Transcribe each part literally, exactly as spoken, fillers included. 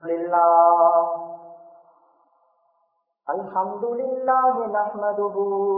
لله الحمد لله نحمده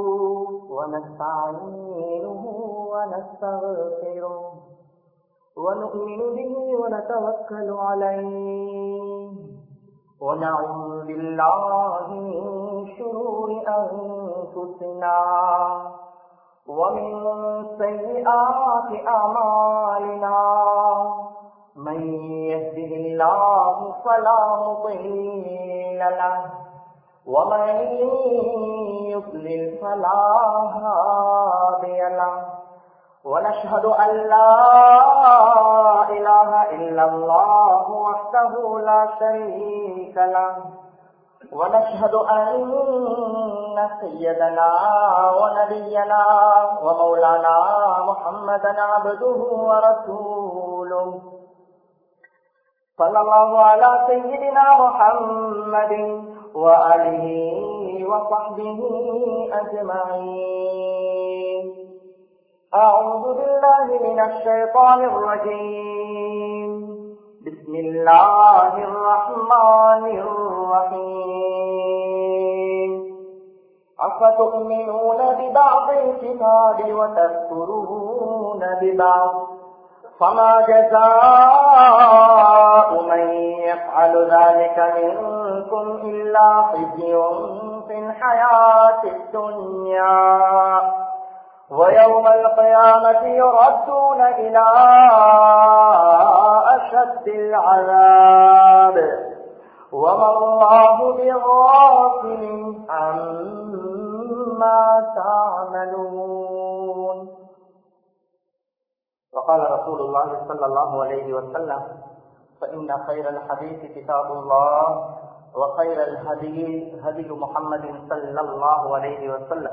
ونستعينه ونستغفره ونؤمن به ونتوكل عليه ونعوذ بالله من شرور أنفسنا ومن سيئات أعمالنا من يهده الله فلا مضل له ومن يضلل فلا هادي له ونشهد أن لا إله إلا الله وحده لا شريك له ونشهد أن سيدنا ونبينا ومولانا محمدا عبده ورسوله صلى الله على سيدنا محمد وآله وصحبه أجمعين. أعوذ بالله من الشيطان الرجيم. بسم الله الرحمن الرحيم. أفتؤمنون ببعض الكتاب وتكفرون ببعض فما جزاء من يفعل ذلك منكم إلا خزي في الحياة الدنيا ويوم القيامة يردون إلى أشد العذاب وما الله بغافل عما تعملون. وقال رسول الله صلى الله عليه وسلم فإن خير الحديث كتاب الله وخير الهدي هدي محمد صلى الله عليه وسلم.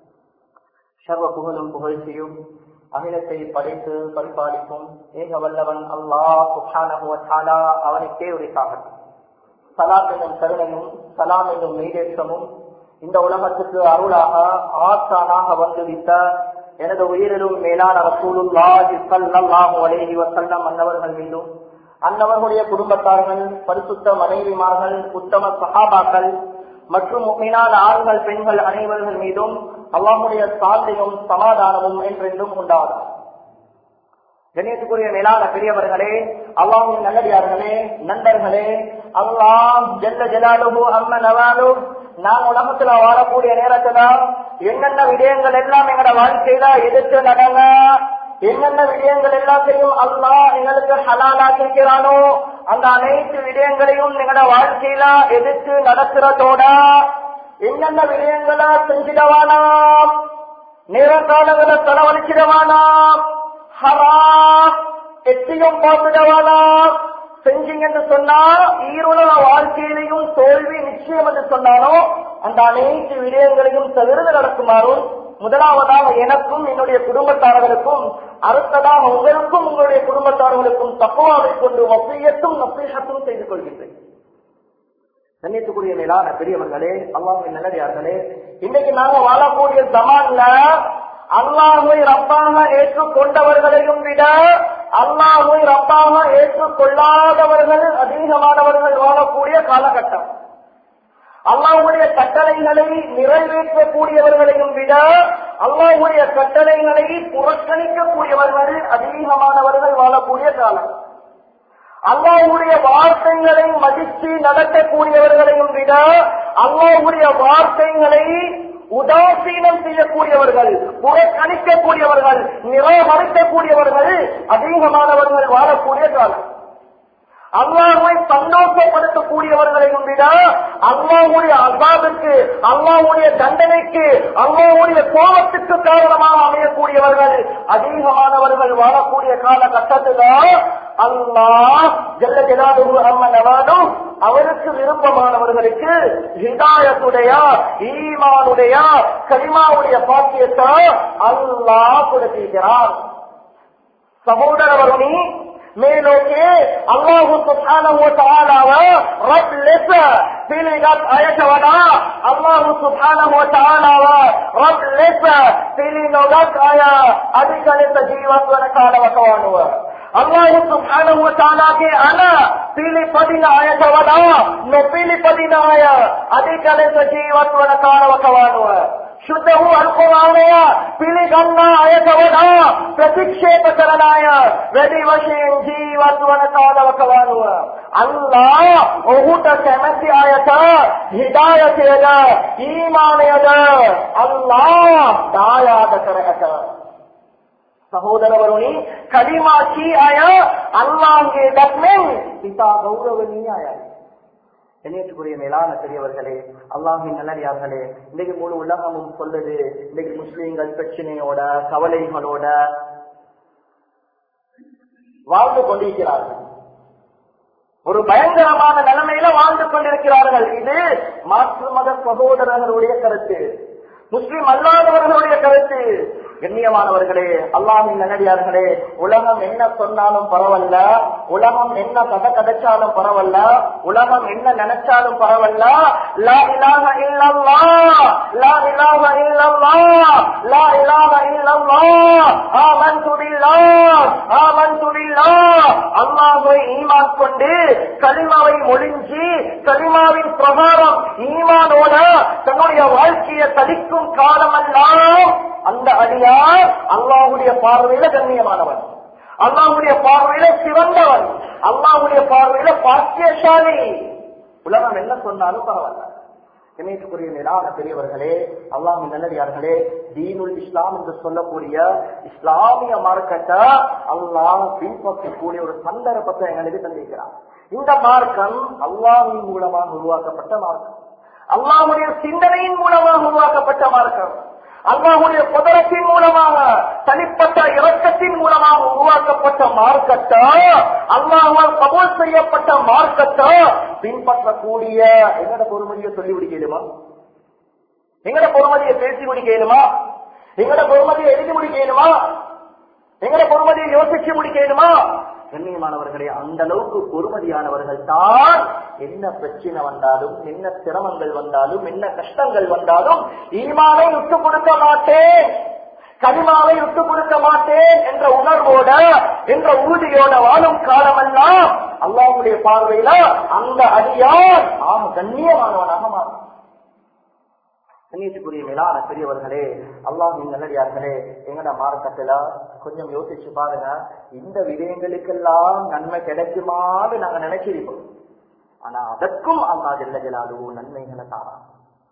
சர்வ புகழும் புகழ்ச்சியும் அகிலத்தை படைத்து பரிபாலிக்கும் ஏக வல்லவன் அல்லாஹ் சுப்ஹானஹு வ தஆலா அவனுக்கே உரித்தாகட்டும். ஸலாத் எனும் கருணையும் ஸலாம் எனும் மெய்தேற்றமும் இந்த உலகத்துக்கு அருளாக ஆசானாக வந்துவிட்ட எனது உயிரிலும் மேலான ரசூலுல்லாஹி ஸல்லல்லாஹு அலைஹி வஸல்லம் அன்னவர்கள் மீதும் அன்னவர்களுடைய குடும்பத்தார்கள் பரிசுத்த மனைவிமார்கள் உத்தம சஹாபாக்கள் மற்றும் முஃமினான ஆண்கள் பெண்கள் அனைவர்கள் மீதும் அல்லாஹ்வுடைய சாந்தியும் சமாதானமும் என்றென்றும் உண்டாகும். கண்ணியத்துக்குரிய மேலான பெரியவர்களே, அல்லாஹ்வின் நல்லடியார்களே, நண்பர்களே, அல்லாஹ் ஜல்ல ஜலாலுஹு அம்ம நவாலுஹு நாம் உலகத்துல வாழக்கூடிய நேரத்துல என்னென்ன விடயங்கள் எல்லாம் எங்களோட வாழ்க்கையில எதிர்த்து நடங்க, என்னென்ன விடயங்கள் எல்லாத்தையும் அல்லாஹ் எங்களுக்கு ஹலாலாக்கிக்கிறானோ அந்த அனைத்து விடயங்களையும் எங்களோட வாழ்க்கையில எதிர்த்து நடக்கிறதோட என்னென்ன விடயங்களா செஞ்சிடவானாம், நேரங்காலங்களை செலவழிச்சிடவானாம், ஹராம் எத்தையும் பார்த்துடவானாம். செஞ்சீங்கன்னு சொன்னா ஈருலக வாழ்க்கையிலையும் தோல்வி நிச்சயம் என்று சொன்னானோ அந்த அனைத்து விடயங்களையும் தவிர்த்து நடக்குமாறும் முதலாவதாக எனக்கும் என்னுடைய குடும்பத்தாரர்களுக்கும் அடுத்ததாக உங்களுக்கும் உங்களுடைய குடும்பத்தாரர்களுக்கும் தக்குவாவை கொண்டு வசியத்தும் நசீஹத்தும் செய்து கொள்கின்றேன். கண்ணியத்துக்குரிய மேலான பெரியவர்களே, அல்லாஹ்வின் நல்லடியார்களே, இன்னைக்கு நாங்க வாழக்கூடிய ஜமான்ல அல்லாஹ்வை ரப்பாக ஏற்றுக்கொண்டவர்களையும் விட அல்லாஹ்வை ரப்பாக ஏற்றுக்கொள்ளாதவர்கள் அதிகமானவர்கள் வாழக்கூடிய காலகட்டம். அல்லாஹ்வுடைய கட்டளைகளை நிறைவேற்றக்கூடியவர்களையும் விட அல்லாஹ்வுடைய கட்டளைகளை புறக்கணிக்கக்கூடியவர்கள் அதிகமானவர்கள் வாழக்கூடிய காலம். அல்லாஹ்வுடைய வார்த்தைகளை மதித்து நடத்தக்கூடியவர்களையும் விட அல்லாஹ்வுடைய வார்த்தைகளை உதாசீனம் செய்யக்கூடியவர்கள், புறக்கணிக்கக்கூடியவர்கள், நிராகரிக்கக்கூடியவர்கள் அதிகமானவர்கள் வாழக்கூடிய காலம். அல்லாஹ்வை சந்தோஷப்படுத்தக்கூடியவர்களையும் விட அல்லாஹ்வுடைய அஸாபுக்கு, அல்லாஹ்வுடைய தண்டனைக்கு, அல்லாஹ்வுடைய கோபத்துக்கு காரணமாக அமையக்கூடியவர்கள் அதிகமானவர்கள் வாழக்கூடிய காலகட்டத்தில் அல்லாஹ் ஜல்ல ஜலாலுஹு அம்ம நவாலுஹு அவருக்கு விருப்பமானவர்களுக்கு ஹிதாயத்துடைய, ஈமானுடைய, கலிமாவுடைய பாக்கியத்தை அல்லாஹ் கொடுத்திருக்கிறார். சகோதரவருணி, ಮೇಲೋಕೆ ಅಲ್ಲಾಹು ಸುಬ್ಹಾನಹು ವ ತಆಲಾವ ರಬ್ ಲೆಸ ತಿಳಿಗತ್ ಆಯತವನ ಅಲ್ಲಾಹು ಸುಬ್ಹಾನಹು ವ ತಆಲಾವ ರಬ್ ಲೆಸ ತಿಳಿನೋಗತ್ ಆಯ ಅಧಿಕಲಿತ ಜೀವತ್ವನ ಕಾಲವಕವಾನುವ Allah subhanahu wa ta'ala ke ana pilih padina ayat wada no pilih padina ayat adika lesa jiwat wala kana wa kawanwa ಶುದ್ಧವು ಅಲ್ಕುರಾನಯ ಪಿಲಿಗನ್ನ ಆಯತವದ ಪ್ರತಿಕ್ಷೇಪ ಕರನಾಯ ವೆಡಿ ವಶೇನ್ ಜೀವತ್ವನ ಕಾಲವಕವಾನುವ ಅಲ್ಲ ಒಹುಟ ಕೆಮತಿ ಆಯತ ಹಿದಾಯತೆಯದ ಈಮಾನೆಯದ ಅಲ್ಲ ದಾಯಾದ ಕರಗತ ಸಹೋದರವರುಣಿ ಕಲಿಮಾಚಿ ಆಯ ಅಲ್ಲಾಂಗೆ ದಕ್ಮೆನ್ ಪಿತಾ ಗೌರವನೀಯ ಆಯ இணையத்துக்குரிய மேலான பெரியவர்களே, அல்லாஹ்வின் நல்லடியார்களே, இன்னைக்கு முழு உலகமும் சொல்லுது, இன்னைக்கு முஸ்லீம்கள் பிரச்சனையோட கவலைகளோட வாழ்ந்து கொண்டிருக்கிறார்கள். ஒரு பயங்கரமான நிலைமையில வாழ்ந்து கொண்டிருக்கிறார்கள். இது மாற்று மத சகோதரர்களுடைய கருத்து, முஸ்லிம் அல்லாதவர்களுடைய கருத்து. கண்ணியமானவர்களே, அல்லாஹ்வின் நல்லடியார்களே, உலகம் என்ன சொன்னாலும் பரவாயில்ல, உலகம் என்ன கதை கதைச்சாலும் பரவாயில்ல, உலகம் என்ன நினைச்சாலும் பரவாயில்ல, லா இலாஹ இல்லல்லாஹ் லா இலாஹ இல்லல்லாஹ் லா இலாஹ இல்லல்லாஹ் ஆமன்து பில்லாஹ் ஆமன்து பில்லாஹ் அல்லாஹ்வை ஈமான் கொண்டு கலிமாவை மொழிஞ்சி கலிமாவின் பிரகாரம் ஈமானோட தன்னுடைய வாழ்க்கையை தடிக்கும் காலமெல்லாம் அந்த அடியார் அல்லாஹ்வுடைய பார்வையில கண்ணியமானவன், அல்லாஹ்வுடைய பார்வையில சிறந்தவன், அல்லாஹ்வுடைய பார்வையில பாக்கியசாலி. உலகம் என்ன சொன்னாலும் பரவாயில்ல. இணையத்துக்குரிய மேலான பெரியவர்களே, அல்லாஹ்வின் நல்லடியார்களே, தீனுல் இஸ்லாம் என்று சொல்லக்கூடிய இஸ்லாமிய மார்க்கத்தை அல்லாஹ் பின்பற்றக்கூடிய ஒரு சந்தர்ப்பத்தை எங்களுக்கு தந்திருக்கிறார். இந்த மார்க்கம் அல்லாஹ்வின் மூலமாக உருவாக்கப்பட்ட மார்க்கம், அல்லாஹ்வுடைய சிந்தனையின் மூலமாக உருவாக்கப்பட்ட மார்க்கம், அல்லாஹ்வுடைய குதரத்தின் மூலமாக தனிப்பட்ட இரக்கத்தின் மூலமாக உருவாக்கப்பட்ட மார்க்கத்தை, அல்லாஹ்வால் கபூல் செய்யப்பட்ட மார்க்கத்தை பின்பற்றக்கூடிய எங்கட பொறுமதியை சொல்லி முடிக்கலுமா? எங்கட பொறுமதியை பேசி முடிக்கலுமா? எங்கட பொறுமதியை எழுதி முடிக்கலுமா? எங்கட பொறுமதியை யோசிச்சு முடிக்கலுமா? கண்ணியமானவர்களே, அந்த அளவுக்கு பொறுமதியானவர்கள் தான் என்ன பிரச்சனை வந்தாலும், என்ன சிரமங்கள் வந்தாலும், என்ன கஷ்டங்கள் வந்தாலும் ஈமானை விட்டு கொடுக்க மாட்டேன், கலிமாவை விட்டு கொடுக்க மாட்டேன் என்ற உணர்வோட என்ற உறுதியோட வாழும் காலமெல்லாம் அல்லாஹ்வுடைய பார்வையில அந்த அடியார் ஆக கண்ணியமானவனாக மாறும். கண்ணியத்துக்குரிய மேலான பெரியவர்களே, அல்லாஹ்வின் நல்லடியார்களே, எங்கட மார்க்கத்துல கொஞ்சம் யோசிச்சு பாருங்க, இந்த விடயங்களுக்கெல்லாம் நன்மை கிடைக்குமான்னு நாங்க நினைச்சிருப்போம். ஆனா அதற்கும் அல்லாஹ் ஜல்ல ஜலாலுஹு நன்மைகளை தாரான்.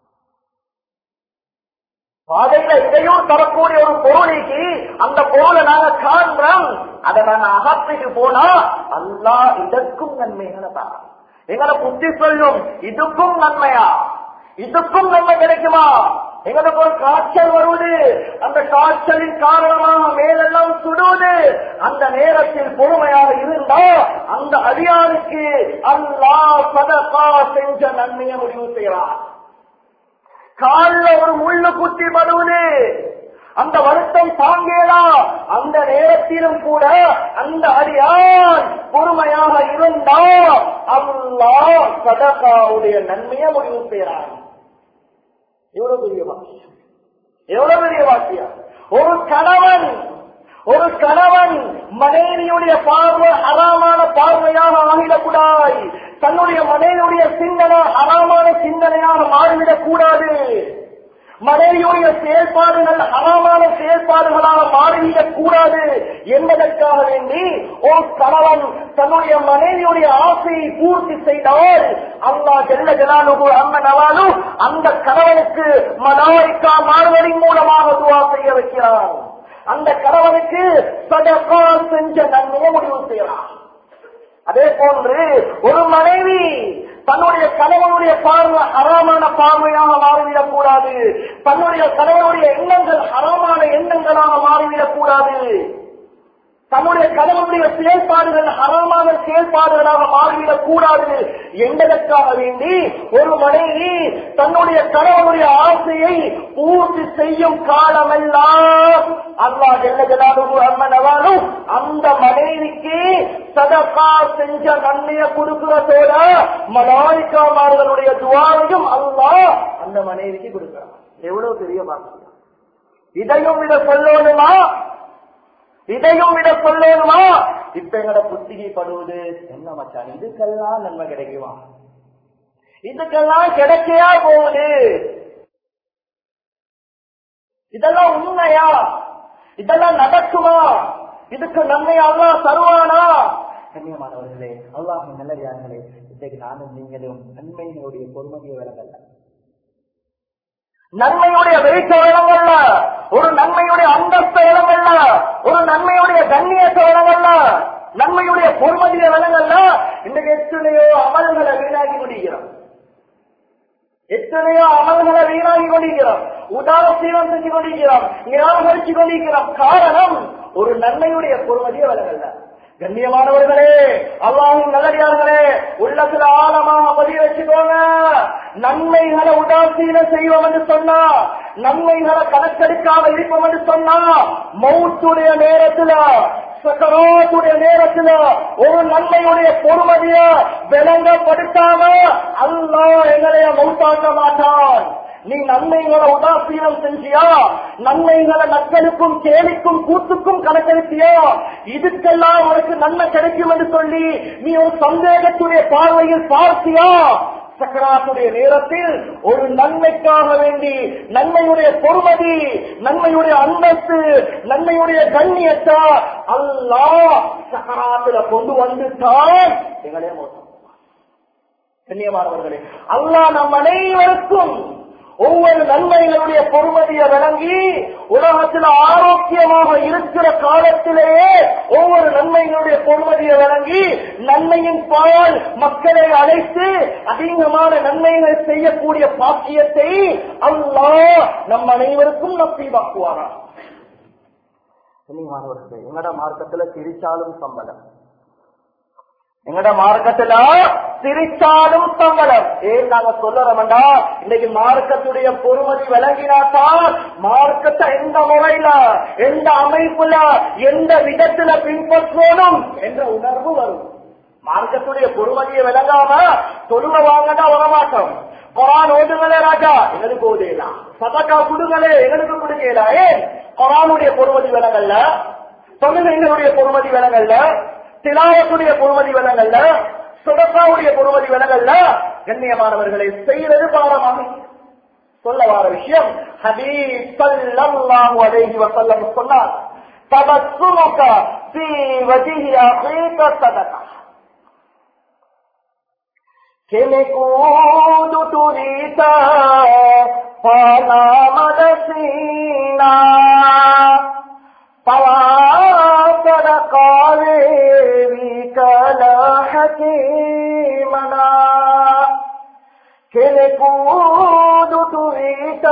பாதையில இதையும் தரக்கூடிய ஒரு பொருளைக்கு அந்த பொருளை நாங்க காண்றோம், அதை நாங்க அகத்துக்கு போனா அல்லாஹ் இதற்கும் நன்மைகளை தாரான். எங்களை புத்தி சொல்லும், இதுக்கும் நன்மையா, இதுக்கும் நன்மை கிடைக்குமா? எங்களுக்கு ஒரு காய்ச்சல் வருவது, அந்த காய்ச்சலின் காரணமாக மேலெல்லாம் சுடுவது, அந்த நேரத்தில் பொறுமையாக இருந்தா அந்த அடியாருக்கு அல்லாஹ் சதகா செஞ்ச நன்மையை முடிவு செய்யறார். காலில் ஒரு முள்ளு குத்தி வருவது, அந்த வருத்தம் தாங்கலாம், அந்த நேரத்திலும் கூட அந்த அடியான் பொறுமையாக இருந்தா அல்லாஹ் சதகாவுடைய நன்மையை முடிவு செய்யறார். எவ்வளவு பெரிய வாக்கியம், எவ்வளவு பெரிய வாக்கியம். ஒரு கணவன் ஒரு கணவன் மனைவியுடைய பார்வை ஹராமான பார்வையாக ஆகிடக்கூடாது, தன்னுடைய மனைவியுடைய சிந்தனை ஹராமான சிந்தனையாக மாறிவிடக் கூடாது, மனைவியுடைய செயல்பாடுகள் ஹராமான செயல்பாடுகளாக மாறிவிடக் கூடாது என்பதற்காக வேண்டி ஒரு கணவன் தன்னுடைய மனைவியுடைய ஆசையை பூர்த்தி செய்தால் அல்லாஹ் ஜல்ல ஜலாலுஹு அம்ம நவாலு அந்த கணவனுக்கு மலாயிகா மாறுவதின் மூலமாக துஆ செய்ய வைக்கிறான். அந்த கணவனுக்கு சதகா செஞ்ச நன்மையை முடிவு செய்யலாம். அதே போன்று ஒரு மனைவி தன்னுடைய கணவனுடைய பார்வை ஹராமான பார்வையாக மாறிவிடக் கூடாது, தன்னுடைய கணவனுடைய எண்ணங்கள் ஹராமான எண்ணங்களாக மாறிவிடக் கூடாது, தன்னுடைய கணவனுடைய செயல்பாடுகள் ஹராமான செயல்பாடுகளாக மாறிவிடக் கூடாது என்பதற்காக வேண்டி ஒரு மனைவி தன்னுடைய கணவனுடைய ஆசையை பூர்த்தி செய்யும் காலமெல்லாம் அல்லாஹ் ஜல்ல ஜலாலுஹு அம்ம நவாலு அந்த மனைவிக்கு சதகா செஞ்ச நன்மையை கொடுக்கிறதோட மலாயிகாமார்களுடைய துஆவையும் அல்லாஹ் அந்த மனைவிக்கு கொடுக்கிறார். எவ்வளவு பெரிய பாக்கியம். இதையும் இதை சொல்லணுமா? இதையும் விட சொல்லணுமா? இப்ப எங்கட புத்திகைப்படுவது என்ன மச்சான், இதுக்கெல்லாம் நன்மை கிடைக்குமா? இதுக்கெல்லாம் கிடைக்கையா போகுது? இதெல்லாம் உண்மையா? இதெல்லாம் நடக்குமா? இதுக்கு நன்மை அல்லாஹ் தருவானா? கண்ணியமானவர்களே, அல்லாஹ் நல்லடியார்களே, இன்றைக்கு நானும் நீங்களும் நன்மைகளுடைய பொறுமையை விளங்கல்ல, நன்மையுடைய வெளிச்ச விளங்கல்ல, ஒரு நன்மையுடைய அந்தஸ்து விளங்கல்ல, ஒரு நன்மையுடைய கண்ணியத்தை விளங்கல்ல, நன்மையுடைய பொறுமதியை விளங்கல்ல. இன்றைக்கு எத்தனையோ அமல்களை வீணாகி கொண்டிருக்கிறோம், எத்தனையோ அமல்களை வீணாகி கொண்டிருக்கிறோம், உதாசீனம் செஞ்சு கொண்டிருக்கிறோம், நிராகரிச்சு கொண்டிருக்கிறோம். காரணம், ஒரு நன்மையுடைய பொறுமதியை விளங்கல்ல. கண்ணியமானவர்களே, அல்லாஹ்வின் நல்லடியார்களே, உள்ளத்துல ஆழமாக பதிய வச்சுக்கோங்க. நன்மைகளை உதாசீன செய்வோம் என்று சொன்னா, நன்மைகளை கணக்கெடுக்காம இருப்போம் என்று சொன்னா, மௌத்துடைய நேரத்துல, சக்கராத்துடைய நேரத்துல ஒரு நன்மையுடைய பொறுமதிய விளங்கப்படுத்தாம அல்லாஹ் எங்களைய மௌத்தாக்க மாட்டான். நீ நன்மைகளை உதாசீனம் செஞ்சியா, நன்மைகளை நக்கலுக்கும் கேலிக்கும் கூத்துக்கும் கணக்கெடுத்தியா, இதுக்கெல்லாம் உனக்கு நன்மை கிடைக்கும் என்று சொல்லி நீ ஒரு சந்தேகத்துடைய பார்வையில் பார்த்தியா? சக்கராத்துடைய நேரத்தில் ஒரு நன்மைக்காக வேண்டி நன்மையுடைய பொறுமதி, நன்மையுடைய அந்தஸ்து, நன்மையுடைய கண்ணியத்தை அல்லாஹ் சக்கராத்துல கொண்டு வந்துட்டான். எங்களே மோசம். கண்ணியமானவர்களே, அல்லாஹ் நம் அனைவருக்கும் ஒவ்வொரு நன்மைகளுடைய பொறுமதியை விளங்கி உலகத்தில் ஆரோக்கியமாக இருக்கிற காலத்திலேயே ஒவ்வொரு நன்மைகளுடைய பொறுமதியை விளங்கி நன்மையின் பால் மக்களை அழைத்து அதிகமான நன்மைகள் செய்யக்கூடிய பாக்கியத்தை அல்லாஹ் நம் அனைவருக்கும் நசீபாக்குவாரா. கண்ணியமானவர்களே, எங்கட மார்க்கத்துல சிரிச்சாலும் சம்பளம், எங்கட மார்க்கத்துல சிரிச்சாலும் சம்பளம். ஏன் நாங்க சொல்லுறோம்டா, இன்னைக்கு மார்க்கத்துடைய பொறுமதி விளங்கினாத்தான் மார்க்கத்தை எந்த முறையில, எந்த அமைப்புல, எந்த விதத்துல பின்பற்றணும் என்ற உணர்வு வரும். மார்க்கத்துடைய பொறுமதியை விளங்காம தொழுக வாங்கடா வரமாட்டோம், குரான் ஓடுங்களே ராஜா எங்களுக்கு ஓதேலாம், சதக்கா குடுங்களே எங்களுக்கு கொடுக்கலா. ஏன்? குரானுடைய பொறுமதி விளங்கல்ல, தொழுகைகளுடைய பொறுமதி விளங்கல்ல, திலாவத்துடைய பொறுமதி விலங்கல்ல, சுடக்காவுடைய பொறுமதி விலங்கல்ல. கண்ணியமானவர்களை, செய்வது பாரமாக சொல்ல வார விஷயம் ஹபீப் ஸல்லல்லாஹு அலைஹி வஸல்லம் சொன்னார், தபஸ்ஸுமுக ஃபீ வஜ்ஹி அகீக ஸதகா. கெனகூது துரிதா ஃபலா மதசீனா பவாசதகாவே விகலா ஹகீமனா. கெனகூது துரிதா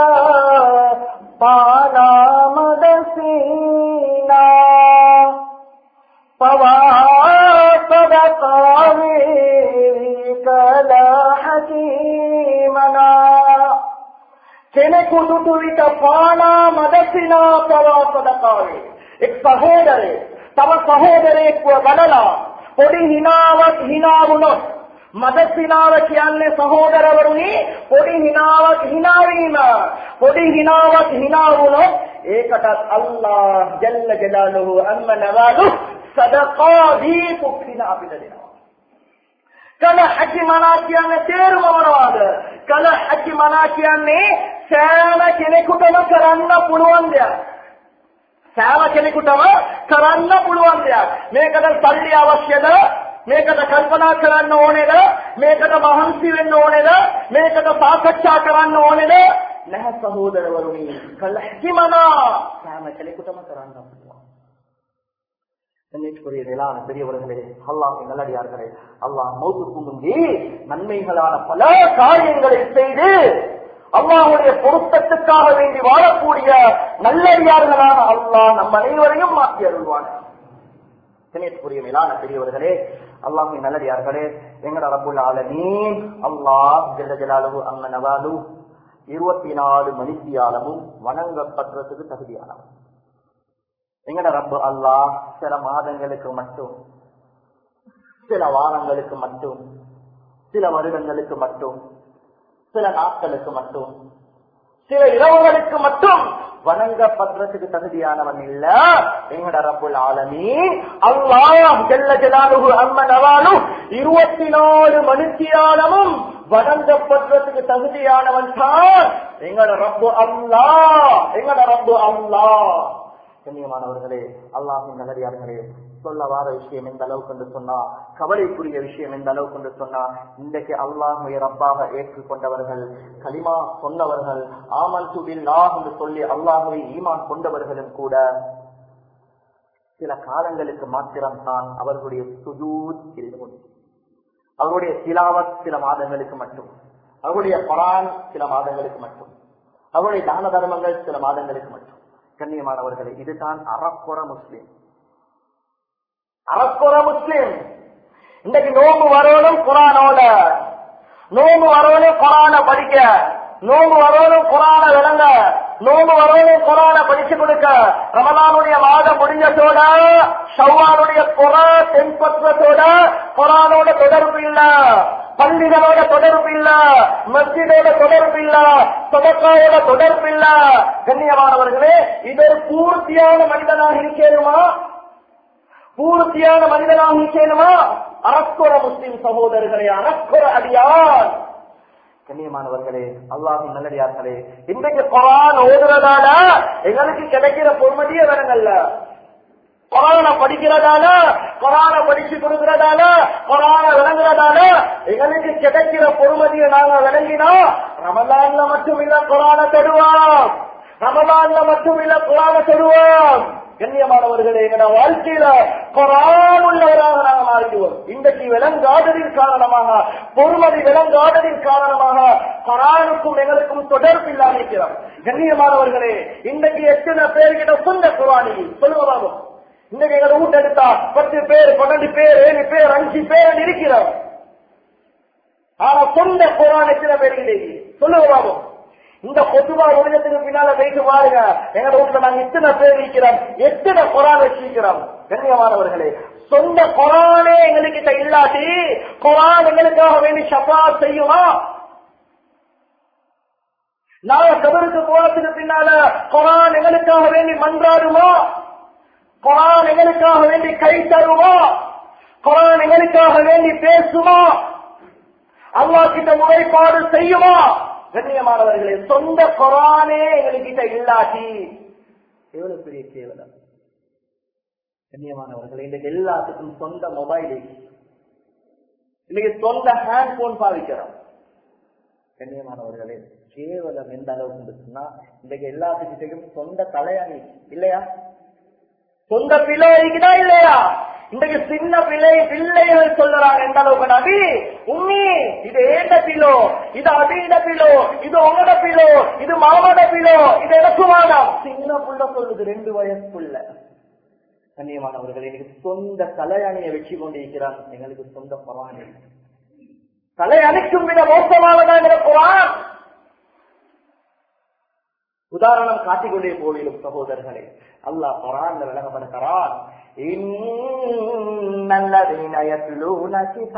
ஃபலா மதசீனா பவாசதகாவே விகலா ஹகீமனா. கெனகூது துரிதா ஃபலா மதசீனா பவாசதகாவே. एक सहोदर तव सहोदरे गणला पोडी हिनावत हिनावुनोत मदसिनाव කියන්නේ සහෝදරවරුනි පොඩි හිනාවක් හිනාවීම පොඩි හිනාවක් හිනාවුනොත් ඒකටත් අල්ලාහ් ජල්ල ජලාලුහු අම්ම නවාදු සදකා දීපු පින අපිට දෙනවා. කල හජ් මනා කියන්නේ තේරුම මොනවද? කල හජ් මනා කියන්නේ සෑම කෙනෙකුටම කරන්න පුළුවන් දෙයක්. සෑම කෙනෙකුටම කරන්න පුළුවන් දෙයක්. මේකට සල්ලි අවශ්‍යද? මේකට කල්පනා කරන්න ඕනේද? මේකට මහන්සි වෙන්න ඕනේද? මේකට සාකච්ඡා කරන්න ඕනේද? නැහැ සහෝදරවරුනි. කල්හිමනා සෑම කෙනෙකුටම කරන්න පුළුවන්. என்னைக்குரிய மேலான பெரியவர்களே, அல்லாஹ்வின் நல்லடியார்களே, அல்லாஹ் மௌத்துக்கு முன்பே நன்மைகளான பல காரியங்களை செய்து அல்லாஹ்வுடைய பொருத்தத்துக்காக வேண்டி வாழக்கூடிய நல்லடியார்களான அல்லாஹ் நம் அனைவரையும் மாற்றி அருள்வான். கண்ணியத்துக்குரிய மேலான பெரியவர்களே, அல்லாஹ்வின் நல்லடியார்களே, எங்கட ரப்புல் ஆலமீன் அல்லாஹ் ஜல்ல ஜலாலுஹு அம்ம நவாலு இருபத்தி நாலு மணித்தியாலமும் வணங்கப்படுறதுக்கு தகுதியானவன். எங்கட ரப்பு அல்லாஹ் சில மாதங்களுக்கு மட்டும், சில வாரங்களுக்கு மட்டும், சில வருடங்களுக்கு மட்டும், சில நாட்களுக்கு மட்டும், சில இரவுகளுக்கு மட்டும் வணங்கப்படுறதுக்கு தகுதியானவன் இல்ல. எங்கட ரப்புல் ஆலமீன் அல்லாஹ் ஜல்ல ஜலாலுஹு அம்ம நவாலு இருபத்தி நாலு மணித்தியாலமும் வணங்கப்படுறதுக்கு தகுதியானவன் தான் எங்கட ரப்பு அல்லாஹ். எங்கட ரப்பு அல்லாஹ். கண்ணியமானவர்களே, அல்லாஹ்வின் நல்லடியார்களே, சொல்ல வார விஷயம் எந்த அளவுக்கு என்று சொன்னா, கவலைக்குரிய விஷயம் எந்த அளவுக்கு என்று சொன்னா, இன்றைக்கு அல்லாஹ்வை ரப்பாக ஏற்றுக்கொண்டவர்கள், கலிமா சொன்னவர்கள், ஆமன்து பில்லாஹ் என்று சொல்லி அல்லாஹ்வை ஈமான் கொண்டவர்களும் கூட சில காலங்களுக்கு மாத்திரம் தான் அவர்களுடைய சுஜூத் இருக்கும். அவருடைய திலாவத் சில மாதங்களுக்கு மட்டும், அவருடைய குர்ஆன் சில மாதங்களுக்கு மட்டும், அவருடைய தான தர்மங்கள் சில மாதங்களுக்கு மட்டும். கண்ணியமானவர்களே, இதுதான் அறக்குற முஸ்லிம். அறக்குற முஸ்லிம் இன்றைக்கு நோம்பு வரணும் குர்ஆனோட, நோம்பு வரணும் குர்ஆன படிக்க, நோம்பு வரணும் குர்ஆன விளங்க, நோம்பு வரணும் குர்ஆன படிச்சு கொடுக்க. ரமலானுடைய மாதம் முடிஞ்சதோட ஷவ்வாலுடைய குர்ஆன் தென்பற்றத்தோட குர்ஆனோட தொடர்பு இல்ல, பள்ளிகளோட தொடர்பு இல்ல, மஸ்ஜிதோட தொடர்பு இல்ல, சதக்காவோட தொடர்பு இல்ல. கண்ணியமானவர்களே, இது ஒரு பூர்த்தியான மனிதனாக இருக்கேனுமா? பூர்த்தியான மனிதனாக இருக்கேனுமா? அறக்குற முஸ்லிம் சகோதரர்களே, அறக்குற அடியார். கண்ணியமானவர்களே, அல்லாஹ்வின் நல்லடியார்களே, இன்றைக்கு குர்ஆன் ஓதுறதால எங்களுக்கு கிடைக்கிற பொறுமதியே வரங்கல்ல. குர்ஆன படிக்கிறதால, குர்ஆன படிச்சு கொடுக்கிறதால, குர்ஆன விளங்குறதால எங்களுக்கு கிடைக்கிற பொறுமதியை நாங்க விளங்கினா ரமலான்ல மட்டும் இல்ல குர்ஆன தொடுவோம், ரமலான்ல மட்டும் இல்ல குர்ஆன தொடுவோம். கண்ணியமானவர்களே, எங்களோட வாழ்க்கையில குர்ஆன் உள்ளவராக நாங்க மாறிடுவோம். இன்றைக்கு விளங்காததின் காரணமாக, பொறுமதி விளங்காததின் காரணமாக குர்ஆனுக்கும் எங்களுக்கும் தொடர்பு இல்லாம இருக்கிறோம். கண்ணியமானவர்களே, இன்றைக்கு எத்தனை பேர்கிட்ட சொந்த குர்ஆன் சொல்லுவாங்க. இன்னைக்கு எங்களை வீட்டு எடுத்தா பத்து பேர், பன்னெண்டு பேர், ஏழு பேர், அஞ்சு பேர் இருக்கிறோம். ஆனா சொந்த குர்ஆன் எத்தனை பேர் இல்லையே சொல்லுவாங்க. இந்த கொத்துவா உலகத்துக்கு பின்னால வைத்து பாருங்க, எங்க வீட்டுல நாங்க எத்தனை பேர் இருக்கிறோம், எத்தனை குர்ஆன் வச்சிருக்கிறோம். கண்ணியமானவர்களே, சொந்த குர்ஆனே எங்களுக்கு இல்லாட்டி குர்ஆன் எங்களுக்காக வேண்டி ஷஃபாஅத் செய்யுமா? நாங்க கபருக்கு போனதுக்கு பின்னால குர்ஆன் எங்களுக்காக வேண்டி மன்றாடுமா? குர்ஆன் எங்களுக்காக வேண்டி கை தருமா? குர்ஆன் எங்களுக்காக வேண்டி பேசுமா? அல்லாஹ் கிட்ட முறைப்பாடு செய்யுமா? கண்ணியமானவர்களே, சொந்த குர்ஆனே எங்ககிட்ட இல்லாட்டி எவ்வளவு பெரிய கேவலம். கண்ணியமானவர்களே, இன்னைக்கு எல்லாத்துக்கும் சொந்த மொபைல், இன்னைக்கு சொந்த ஹேண்ட் போன் பாவிக்கிறோம். கண்ணியமானவர்களே, கேவலம் எந்த அளவுக்கு இருந்துச்சுன்னா, இன்னைக்கு எல்லாத்துக்கிட்டையும் சொந்த தலையாணி இல்லையா, சொந்த பிள்ளைக்குதா இல்லையா? இன்றைக்கு சின்ன பிள்ளை பிள்ளைகள் சொல்றாங்க எந்த அளவுக்கு, நபி உம்மி இது ஏண்ட பிள்ளோ, இது அபிட பிள்ளோ, இது உங்களோட பிள்ளோ, இது மாமாட பிள்ளோ, இது எனக்கு வேணாம். சின்ன புள்ள சொல்லுது, ரெண்டு வயசுக்குள்ள. கண்ணியமானவர்கள், எனக்கு சொந்த தலையணியை வச்சு கொண்டு இருக்கிறான். எங்களுக்கு சொந்த குர்ஆன், தலை அணிக்கும் விட மோசமானதான் குர்ஆன். உதாரணம் காட்டிக்கொண்டே போவிலும் சகோதரர்களே, அல்லாஹ் குர்ஆன்ல விளங்கப்படுகிறான், இன்னல்லதீன யத்லூன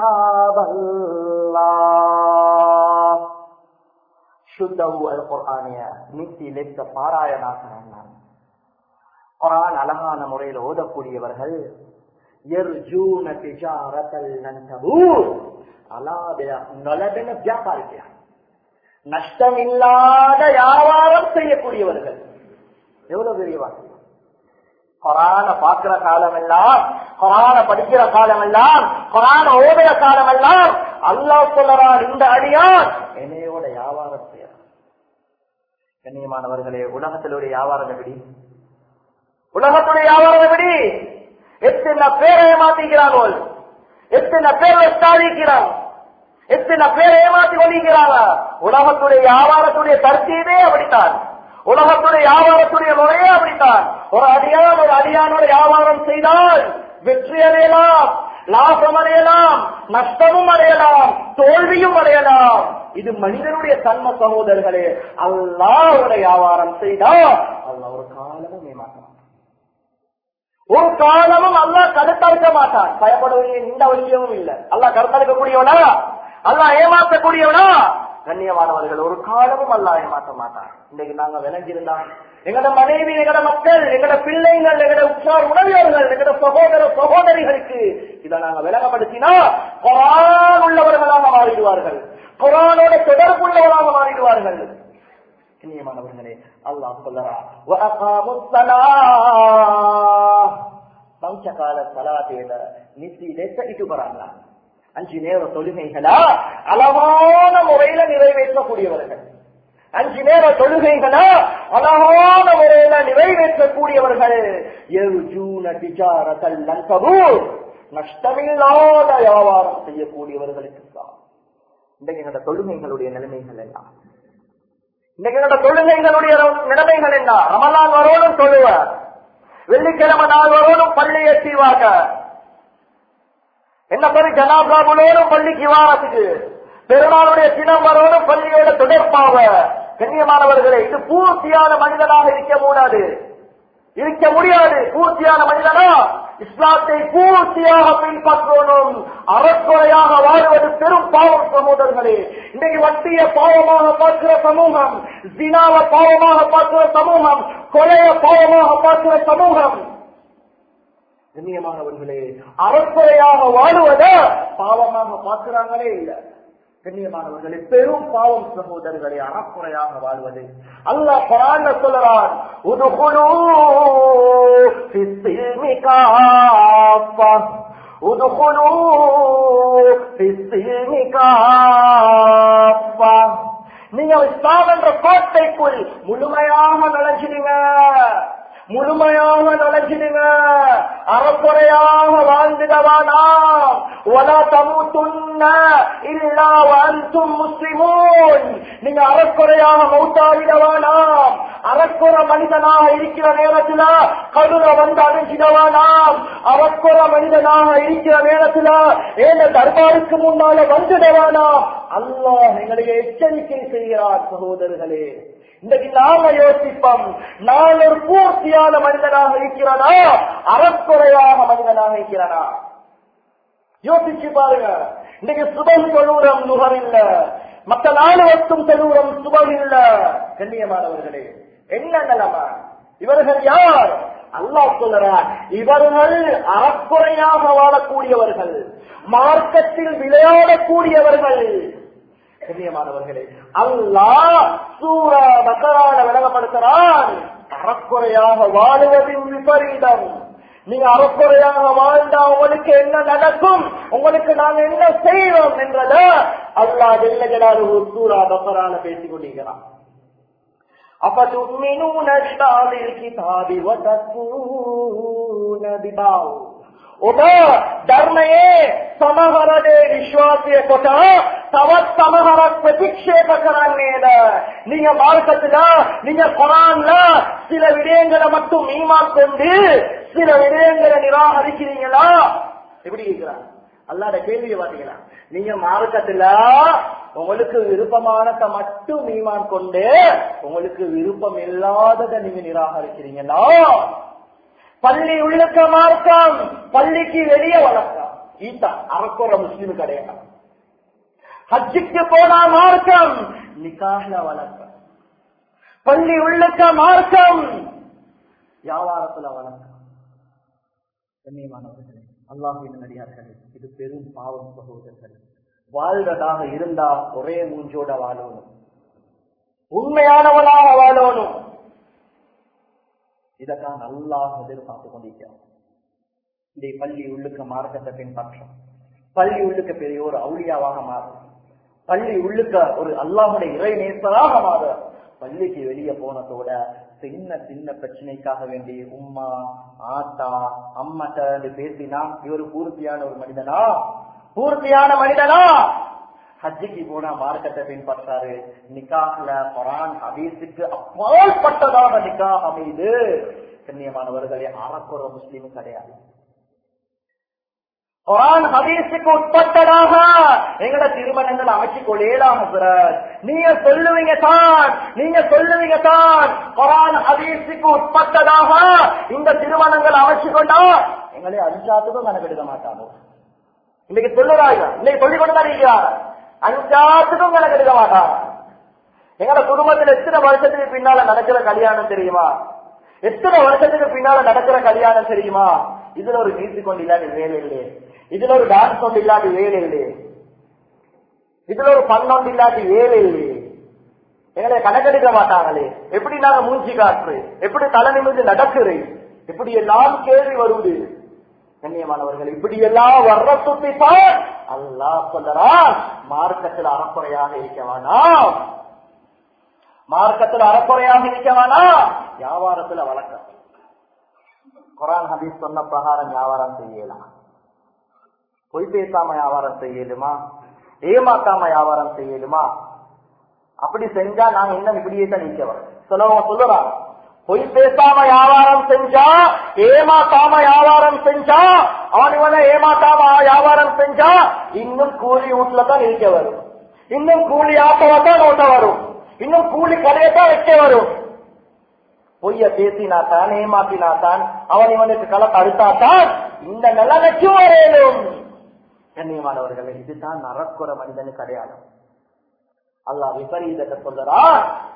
கிதாபல்லாஹ் ஷுத்தஹு அல் குர்ஆனிய நித்தி லெத்த பாராயணாசனம். குர்ஆன் அழகான முறையில் ஓதக்கூடியவர்கள் யர்ஜூன திஜாரத்தல் லன் தபூர் அலாபிய நலபின வியாபாரியா, நஷ்டமில்லாத வியாபாரம் செய்யக்கூடியவர்கள். எவ்வளவு பெரிய வார்த்தை! குர்ஆன பார்க்கிற காலம் எல்லாம், குர்ஆன படிக்கிற காலம் எல்லாம், குர்ஆன ஓதுற காலம் எல்லாம் அல்லாஹ் சொல்றான், இந்த அடியான் என்னையோட வியாபாரம் செய்ய. கண்ணியமானவர்களே, உலகத்திலுடைய வியாபாரம் எப்படி? உலகத்துடைய வியாபாரம் எப்படி? எத்தனை பேரை ஏமாத்திக்கிறார்கள், எத்தனை பேரை சாதிக்கிறான், எத்தனை பேரை ஏமாத்தி கொண்டிருக்கிறாங்க. உலகத்துடைய வியாபாரத்துடைய தர்த்தீபே அப்படித்தான், உலகத்துடைய வியாபாரத்துடைய முறையே அப்படித்தான். ஒரு அடியான் ஒரு அடியானோட வியாபாரம் செய்தால் வெற்றி அடையலாம், லாபம் அடையலாம், நஷ்டமும் அடையலாம், தோல்வியும் அடையலாம். இது மனிதனுடைய தன்மை சகோதரர்களே. அல்லாஹ்வோட வியாபாரம் செய்தால் அல்லாஹ் ஒரு காலமும் ஏமாற்ற, ஒரு காலமும் அல்லாஹ் கருத்தறுக்க மாட்டான். பயப்பட வேண்டிய இந்த அவசியமும் இல்லை. அல்லாஹ் கருத்தறுக்கக்கூடியவனா, அல்லாஹ் ஏமாற்றக்கூடியவனா? கண்ணியமானவர்கள் ஒரு காலமும் அல்லாஹ் ஏமாற்ற மாட்டார். இன்னைக்கு நாங்க விளங்கியிருந்தா எங்கட மனைவி, எங்கட மக்கள், எங்கட பிள்ளைகள், எங்கட உற்றார் உறவினர்கள், எங்கட சகோதர சகோதரிகளுக்கு இதை நாங்க விளங்கப்படுத்தினா குர்ஆன் உள்ளவர்களாக மாறிடுவார்கள், குர்ஆனோட தொடர்புள்ளவராக மாறிடுவார்கள். கண்ணியமானவர்களே, அல்லாஹ் சொல்றான் வஅகாமுஸ் ஸலாஹ் பஞ்சகால ஸலாத்தேல நிசிதேத்த இட்டுபறாங்க. அஞ்சு நேர தொழுகைகளா அழகான முறையில நிறைவேற்றக்கூடியவர்கள், அஞ்சு நேர தொழுகைகளா அழகான முறையில நிறைவேற்றக்கூடியவர்கள். நஷ்டமில்லாத வியாபாரம் செய்யக்கூடியவர்களுக்கு தான். இன்றைக்கு எங்களோட தொழுகைகளுடைய நிலைமைகள் என்ன? இன்றைக்கு எங்களோட தொழுகைகளுடைய நிலைமைகள் என்ன? ரமலான் வரோடும் தொழுவார், வெள்ளிக்கிழமை நாள் வரோடும் பள்ளியை செய்வாங்க, என்ன பேரு ஜனாபாவோடும் பள்ளிக்கு வாரத்துக்கு, பெருமாளுடைய தினம் வரோடும் பள்ளியோட தொடர்பாக. கண்ணியமானவர்களே, இது பூர்த்தியான மனிதனாக இருக்க முடியாது, இருக்க முடியாது. பூர்த்தியான மனிதனா இஸ்லாத்தை பூர்த்தியாக பின்பற்றணும். அறக்குறையாக வாழ்வது பெரும் பாவம் சமூகங்களே. இன்றைக்கு வட்டிய பாவமாக பார்க்கிற சமூகம், ஜினாவ பாவமாக பார்க்கிற சமூகம், கொலைய பாவமாக பார்க்கிற சமூகம். கண்ணியமானவர்களே, அறக்குறையாக வாழுவத பாவமாக பார்க்கிறாங்களே இல்ல. கண்ணியமானவர்களே, பெரும் பாவம் சகோதரர்களே அறக்குறையாக வாழ்வது. அல்லாஹ் குர்ஆன்ல சொல்றான், உதுகுலூ ஃபிஸ்ஸில்மி காஃபா, உதுகுலூ ஃபிஸ்ஸில்மி காஃபா. நீங்க இஸ்லாம் என்ற கோட்டைக்குள் முழுமையாக நுழைஞ்சிடுங்க, முழுமையாக நுழைஞ்சிடுங்க. அறக்குறையாக வாழ்ந்துடவானா வலா தமூதுன்ன இல்லா வஅன்தும் முஸ்லிமூன். நீங்க அறக்குறையாக மௌத்தாவிடவானா, அறக்குறை மனிதனாக இருக்கிற நேரத்தில் கடுர வந்து அடைஞ்சிடவானா, அறக்குறை மனிதனாக இருக்கிற நேரத்தில் ஏன தர்பாருக்கு முன்னால வந்துடவானா. அல்லாஹ் எங்களுக்கு எச்சரிக்கை செய்கிறார். சகோதரர்களே, இன்றைக்கு நாம யோசிப்போம், நான் ஒரு பூர்த்தியான மனிதனாக இருக்கிறனா, அறக்குறையாக மனிதனாக இருக்கிறனா? யோசிச்சு பாருங்க. இன்னைக்கு சுபம் தொழுறம் நுகர் இல்ல, மற்ற நாலு வத்தும் தொழுறம் சுபம் இல்ல. கண்ணியமானவர்களே, என்ன நிலைமை? இவர்கள் யார்? அல்லாஹ் சொல்றார், இவர்கள் அறக்குறையாக வாழக்கூடியவர்கள், மார்க்கத்தில் விளையாடக்கூடியவர்கள். கண்ணியமானவர்களே, அல்லாஹ் சூரா பக்கரால விளங்கப்படுத்துறான், அறக்குறையாக வாழுவதின் விபரீதம். நீங்க அறக்குறையாக வாழ்ந்தா உங்களுக்கு என்ன நடக்கும், உங்களுக்கு நாங்க என்ன செய்வோம் என்றத அல்லாஹ் ஜல்ல ஜலாலுஹு சூரா பக்கரால பேசிக் கொண்டிருக்கிறான். அஃபதுமினூன பிபாதில் கிதாபி வதக்கூன பிபாவு. ඔබ ධර්මයේ සමහරදේ විශ්වාසය කොට තවත් සමහරක් ප්‍රතික්ෂේප කරන්නේද? நீங்க மார்க்கத்துல, நீங்க குர்ஆன்ல சில விடயங்களை மட்டும் ஈமான் கொண்டு சில விடயங்களை நிராகரிக்கிறீங்களா? எப்படி இருக்கிறார்? அல்லாஹ்ட கேள்வியை பாத்தீங்களா? நீங்க மார்க்கத்துல உங்களுக்கு விருப்பமானதை மட்டும் ஈமான் கொண்டு உங்களுக்கு விருப்பம் இல்லாததை நீங்க நிராகரிக்கிறீங்களா? பள்ளி உள்ளுக்க மார்க்கம், பள்ளிக்கு வெளியே வளர்க்கம். ஈத்தா அறக்குற முஸ்லிம் கிடையாது. ஹஜ்ஜுக்கு போனா மார்க்கம், நிக்காஹ்ல வளர்க்கம். பள்ளி உள்ளுக்க மார்க்கம், வியாபாரத்துல வளர்க்கம். கண்ணியமானவர்களே, அல்லாஹ்வின் அடியார்களே, இது பெரும் பாவம் சகோதரர்களே. வாழ்வதாக இருந்தா ஒரே மூஞ்சோட வாழணும், உண்மையானவனாக வாழணும். இதற்காக அல்லாஹ் எதிர்பார்த்துக் கொண்டிருக்கிறார். இதை பள்ளி உள்ளுக்க மார்க்கத்தை பின்பற்றும், பள்ளி உள்ளுக்க பெரிய ஒரு அவுளியாவாக மாறும், பள்ளி உள்ளுக்க ஒரு அல்லாஹுடைய இறை நேசராக மாறும். பள்ளிக்கு வெளியே போனதோட சின்ன சின்ன பிரச்சனைக்காக வேண்டி உம்மா ஆத்தா அம்மாட்ட பேசினா இவரு பூர்த்தியான ஒரு மனிதனா? பூர்த்தியான மனிதனா? ஹஜ்ஜிக்கு போனா மார்க்கத்தை பின்பற்றாரு, நிக்காஹ்ல குர்ஆன் ஹதீஸுக்கு அப்பாற்பட்டதாக நிக்காஹ் அமைது. கண்ணியமானவர்களே, அறக்குற முஸ்லிம் கிடையாது. குர்ஆன் ஹதீஸுக்கு உட்பட்டதாக எங்களோட திருமணங்கள் அமைச்சு கொள்ளலாம். நீங்க சொல்லுவீங்க தான், நீங்க சொல்லுவீங்க தான் குர்ஆன் ஹதீஸுக்கு உட்பட்டதாக இந்த திருமணங்கள் அமைச்சு கொண்டா எங்களை அஞ்சாத்துக்கும் கணக்கெடுக்க மாட்டாங்க. இன்னைக்கு சொல்லுறாங்க, இன்னைக்கு சொல்லிக் கொண்டுதான் இருக்கிறார். அஞ்சாத்துக்கும் கணக்கு எடுக்க மாட்டாங்க. எங்களோட குடும்பத்தில் எத்தனை வருஷத்துக்கு பின்னால நடக்கிற கல்யாணம் தெரியுமா? எத்தனை வருஷத்துக்கு பின்னால நடக்கிற கல்யாணம் தெரியுமா? இதுல ஒரு மியூசிக் கொண்டு இல்லாட்டி வேலை இல்லையே, இதுல ஒரு டான்ஸ் கொண்டு இல்லாட்டி வேலை இல்லையே, இதுல ஒரு பண் கொண்டு இல்லாட்டி வேலை இல்லையே. எங்களை கணக்கெடுக்க மாட்டாங்களே. எப்படி நாங்க மூஞ்சி காற்று, எப்படி தலை நிமிர்ந்து நடக்குது, இப்படி எல்லாம் கேள்வி வருவது. கண்ணியமானவர்கள், இப்படி எல்லாம் வர்ற சுத்திப்பான் அல்லாஹ் சொல்றான், மார்க்கத்தில் அறக்குறையாக இருக்க வேணாம், மார்க்கத்தில் அறக்குறையாக இருக்க வேணாம், வியாபாரத்துல வழக்கம். குர்ஆன் ஹதீஸ் சொன்ன பிரகாரம் வியாபாரம் செய்யலாம். பொய் பேசாம வியாபாரம் செய்யலுமா? ஏமாத்தாம வியாபாரம் செய்யலுமா? அப்படி செஞ்சா நாங்க இன்னும் இப்படியே தான் நிக்க வரோம். சிலவங்க சொல்லுறாங்க, பொய் பேசாம வியாபாரம் செஞ்சா, ஏமாத்தாம வியாபாரம் செஞ்சா, அவன் இவனை ஏமாத்தாம வியாபாரம் செஞ்சா இன்னும் கூலி வீட்டுல தான் நிற்க வரும், இன்னும் கூலி ஆட்டவத்தான் ஓட்ட வரும், இன்னும் கூலி கடையத்தான் வைக்க வரும். பொய்ய பேசினாத்தான், ஏமாத்தினாத்தான், அவன் இவனுக்கு களை தடுத்தாத்தான் இந்த நிலைமைக்கு வரையிலும். கண்ணியமானவர்கள், இதுதான் நரக்குற மனிதனுக்கு அடையாளம். அல்லாஹ் விபரீதத்தை சொல்றான்,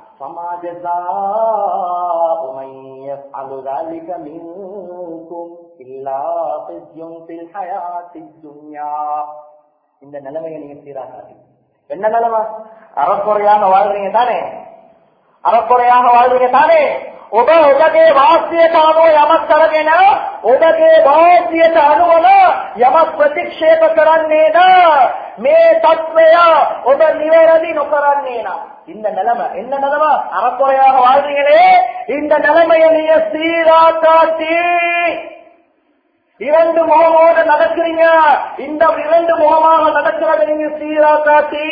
இந்த நிலைமையை நீங்க சீராக்காது. என்ன நிலைமை? அறக்குறையாக வாழ்றீங்க தானே, අරකොරයාව வாழ்றீங்க தானே. ඔබ ඔබගේ වාසියට අනුව යමක් කරගෙන ඔබගේ වාසියට අනුවම යමක් ප්‍රතික්ෂේප කරන්නේ නැහැ. මේ தත්වය ඔබ නිවැරදි නොකරන්නේ නැහැ. இந்த நிலைமை என்ன நிலைமை? அறக்குறையாக வாழ்றீங்களே, இந்த நிலைமையை நீங்க சீராக்காட்டி இரண்டு முகமோடு நடக்கிறீங்க. இந்த இரண்டு முகமாக நடக்கிறத நீங்க சீராக்காட்டி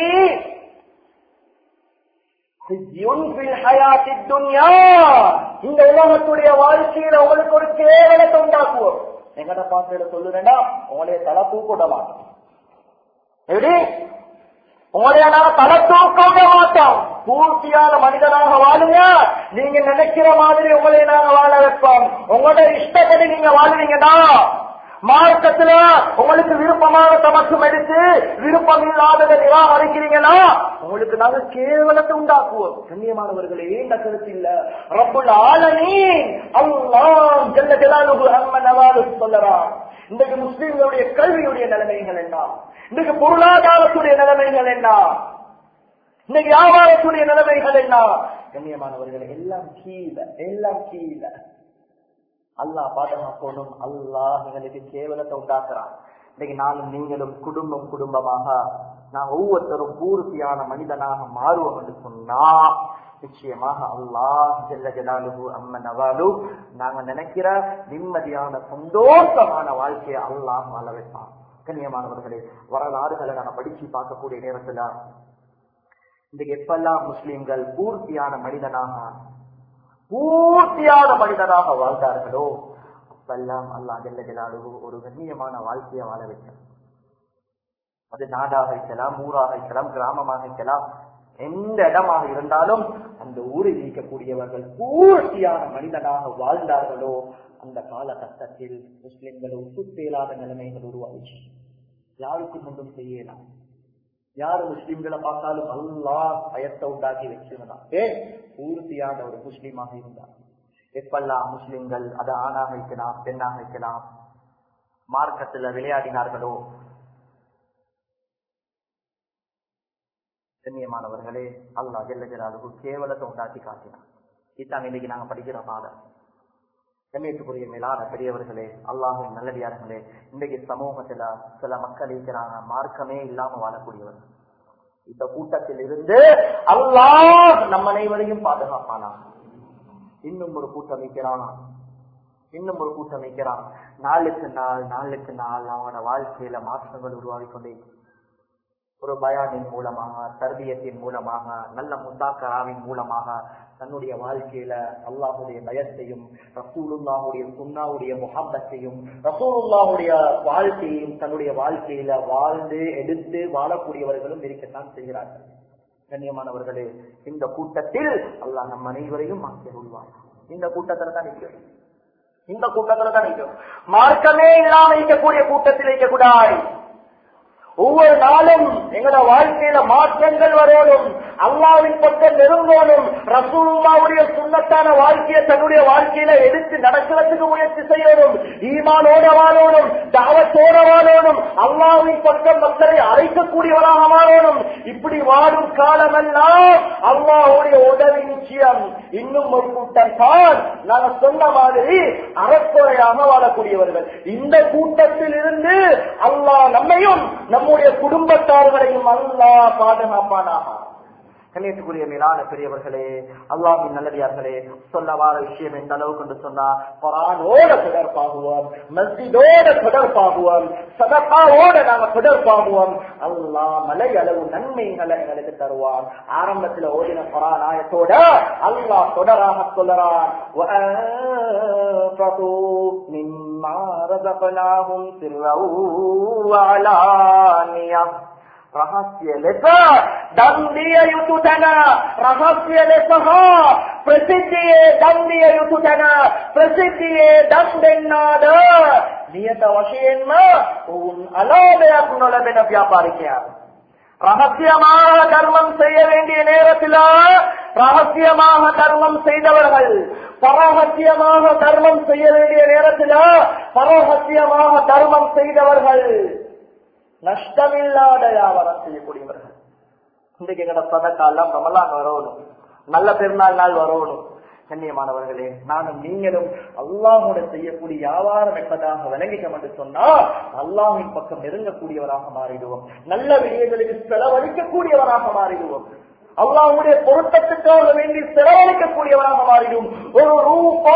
இந்த உலகத்துடைய வாழ்க்கையில உங்களுக்கு ஒரு கேவலத்தை உண்டாக்குவோம். எங்கட பாசையில சொல்லுறேன்னா உங்களுடைய தலை தூக்க மாட்டோம். எப்படி உங்களுடைய நாங்க தலை தூக்க மாட்டோம். பூர்த்தியான மனிதனாக வாழுங்க. நீங்க நினைக்கிற மாதிரி உங்களை நாங்க வாழ வைப்போம். உங்களோட இஷ்டப்படி நீங்க வாழ்றீங்கன்னா, மார்க்கத்துல உங்களுக்கு விருப்பமான தமக்கும் எடுத்து விருப்பம் இல்லாததை நிராகரிக்கிறீங்கன்னா உங்களுக்கு நாங்க கேவலத்தை உண்டாக்குவோம். கண்ணியமானவர்களே, இந்த கருத்து இல்ல. ரப்புல் ஆலமீன் அல்லாஹ் ஜல்ல ஜலாலுஹு அம்ம நவாலு சொல்லறான். இன்றைக்கு முஸ்லிம்களுடைய கல்வியுடைய நிலைமைகள் என்ன, இன்றைக்கு பொருளாதாரத்துடைய நிலைமைகள் என்ன, இன்னைக்கு வியாபாரத்துடைய நிலைமைகள் என்ன? கண்ணியமானவர்கள், எல்லாம் கீழே, எல்லாம் கீழே. அல்லாஹ் பாதுகாக்கணும். அல்லாஹ் எங்களுக்கு கேவலத்தை உண்டாக்குறான். இன்னைக்கு நானும் நீங்களும் குடும்பம் குடும்பமாக நான் ஒவ்வொருத்தரும் பூர்த்தியான மனிதனாக மாறுவோம் என்று சொன்னா நிச்சயமாக அல்லாஹ் ஜல்ல ஜலாலுஹு அம்ம நவாலு நாங்க நினைக்கிற நிம்மதியான சந்தோஷமான வாழ்க்கையை அல்லாஹ் வாழ வைப்பான். கண்ணியமானவர்களே, வரலாறுகளை நாங்க படிச்சு பார்க்கக்கூடிய நேரத்துல இன்றைக்கு எப்பெல்லாம் முஸ்லிம்கள் பூர்த்தியான மனிதனாக பூர்த்தியான மனிதனாக வாழ்ந்தார்களோ அப்பெல்லாம் அல்லாஹ் ஜல்ல ஜலாலுஹு ஒரு கண்ணியமான வாழ்க்கையை வாழ வைத்தார். அது நாடாக இருக்கலாம், ஊராக இருக்கலாம், கிராமமாக இருக்கலாம், எந்த இடமாக இருந்தாலும் அந்த ஊரில் இருக்கக்கூடியவர்கள் பூர்த்தியான மனிதனாக வாழ்ந்தார்களோ அந்த காலகட்டத்தில் முஸ்லிம்கள் ஒத்துப்பேலாத நிலைமைகள் உருவாச்சு. யாருக்கும் ஒன்றும் செய்யலாம். யாரு முஸ்லிம்களை பார்த்தாலும் அல்லாஹ் பயத்தை உண்டாக்கி வச்சிருந்தான். ஏன்? பூர்த்தியான ஒரு முஸ்லீமாக இருந்தார். எப்பெல்லாம் முஸ்லிம்கள் அது ஆணாக இருக்கலாம், பெண்ணாக இருக்கலாம், மார்க்கத்துல விளையாடினார்களோ கண்ணியமானவர்களே அல்லாஹ் ஜல்ல ஜலாலுஹு கேவலத்தை உண்டாக்கி காட்டினார். இதான் இன்னைக்கு நாங்க படிக்கிற பாடம். கண்ணியத்துக்குரிய மேலான பெரியவர்களே, அல்லாஹின் நல்லடியார்களே, இன்றைக்கு சமூகத்துல சில மக்கள் இருக்கிறாங்க மார்க்கமே இல்லாம வாழக்கூடியவர்கள். இந்த கூட்டத்தில் இருந்து அல்லாஹ் நம்ம அனைவரையும் பாதுகாப்பானா. இன்னும் ஒரு கூட்டம் வைக்கிறான், இன்னும் ஒரு கூட்டம் வைக்கிறான். நாளுக்கு நாள் நாளுக்கு நாள் அவனோட வாழ்க்கையில மாற்றங்கள் உருவாகி கொண்டே ஒரு பயானின் மூலமாக, தர்பியத்தின் மூலமாக, நல்ல முத்தாக்கராவின் மூலமாக தன்னுடைய வாழ்க்கையில அல்லாஹுடைய பயத்தையும் ரசூலுல்லாஹுடைய சுன்னாவுடைய முஹப்பத்தையும் ரசூலுல்லாஹுடைய வாழ்க்கையையும் தன்னுடைய வாழ்க்கையில வாழ்ந்து எடுத்து வாழக்கூடியவர்களும் இருக்கத்தான் செய்கிறார்கள். கண்ணியமானவர்களே, இந்த கூட்டத்தில் அல்லாஹ் நம் அனைவரையும் மாற்றி கொள்வார். இந்த கூட்டத்துல தான் நிற்கும், இந்த கூட்டத்துல தான் நிற்கும். மார்க்கமே இல்லாம இருக்கக்கூடிய கூட்டத்தில் இருக்கக்கூடாது. ஒவ்வொரு நாளும் எங்களோட வாழ்க்கையில மாற்றங்கள் வரணும், அல்லாஹ்வின் பக்கம் நெருங்கணும், ரசூலுல்லாஹ்வுடைய சுன்னத்தான வாழ்க்கையை தன்னுடைய வாழ்க்கையில எடுத்து நடக்கிறதுக்கு முயற்சி செய்யணும், ஈமானோட வாழணும், தஅவத்தோட வாழணும், அல்லாஹ்வின் பக்கம் மக்களை அழைக்கக்கூடியவராக மாறணும். இப்படி வாழும் காலமெல்லாம் அல்லாஹ்வுடைய உதவி நிச்சயம். இன்னும் ஒரு கூட்டம் தான் நாங்க சொன்ன மாதிரி அறக்குறையாக வாழக்கூடியவர்கள். இந்த கூட்டத்தில் இருந்து அல்லாஹ் நம்மையும் நம்முடைய குடும்பத்தார்களையும் அல்லாஹ் பாதுகாப்பானாக. கண்ணியத்துக்குரிய மேலான பெரியவர்களே, அல்லாஹ்வின் நல்லடியார்களே, சொல்ல வார விஷயம் எந்த அளவுக்கு என்று சொன்னா, குர்ஆனோட தொடர்பாகுவோம், மஸ்ஜிதோட தொடர்பாகுவோம், சதகாவோட நாங்க தொடர்பாகுவோம். அல்லாஹ் மலை அளவு நன்மைகளை எங்களுக்கு தருவான். ஆரம்பத்தில் ஓதின குர்ஆன் ஆயத்தோட அல்லாஹ் தொடராக சொல்றான், வஅன்ஃபகு மிம்மா ரஸக்னாஹும் சிர்ரன் வஅலானியா. ரகசிய லெச ದಂಡಿಯ ಯುತುತನ ರಹಸ್ಯ ಲೆಸಹ ಪ್ರಸಿದ್ಧಿಯೇ ದಂಡಿಯ ಯುತುತನ ಪ್ರಸಿದ್ಧಿಯೇ ದಂಡೆನ್ನಾದ ನಿಯತ ವಶೆಯನ್ನ உன் அலாதையாக நுழைவின வியாபாரிக்கையார். ரகசியமாக தர்மம் செய்ய வேண்டிய நேரத்தில் ரகசியமாக தர்மம் செய்தவர்கள், பரகசியமாக தர்மம் செய்ய வேண்டிய நேரத்தில் பரகசியமாக தர்மம் செய்தவர்கள் நஷ்டமில்லாத வியாபாரம் செய்யக்கூடியவர்கள். இன்றைக்கு எங்கட சதக்காலம் ரமலான் வரணும், நல்ல பெருநாள் நாள் வரணும். கண்ணியமானவர்களே, நானும் நீங்களும் அல்லாஹோட செய்யக்கூடிய வியாபாரம் என்பதாக விளங்கிட்டோம் என்று சொன்னா அல்லாஹின் பக்கம் நெருங்கக்கூடியவராக மாறிடுவோம், நல்ல விடயங்களுக்கு செலவழிக்கக்கூடியவராக மாறிடுவோம், அல்லாஹ்வுடைய பொருத்தத்துக்காக வேண்டி செலவழிக்கக்கூடியவராக மாறிடும். ஒரு ரூபா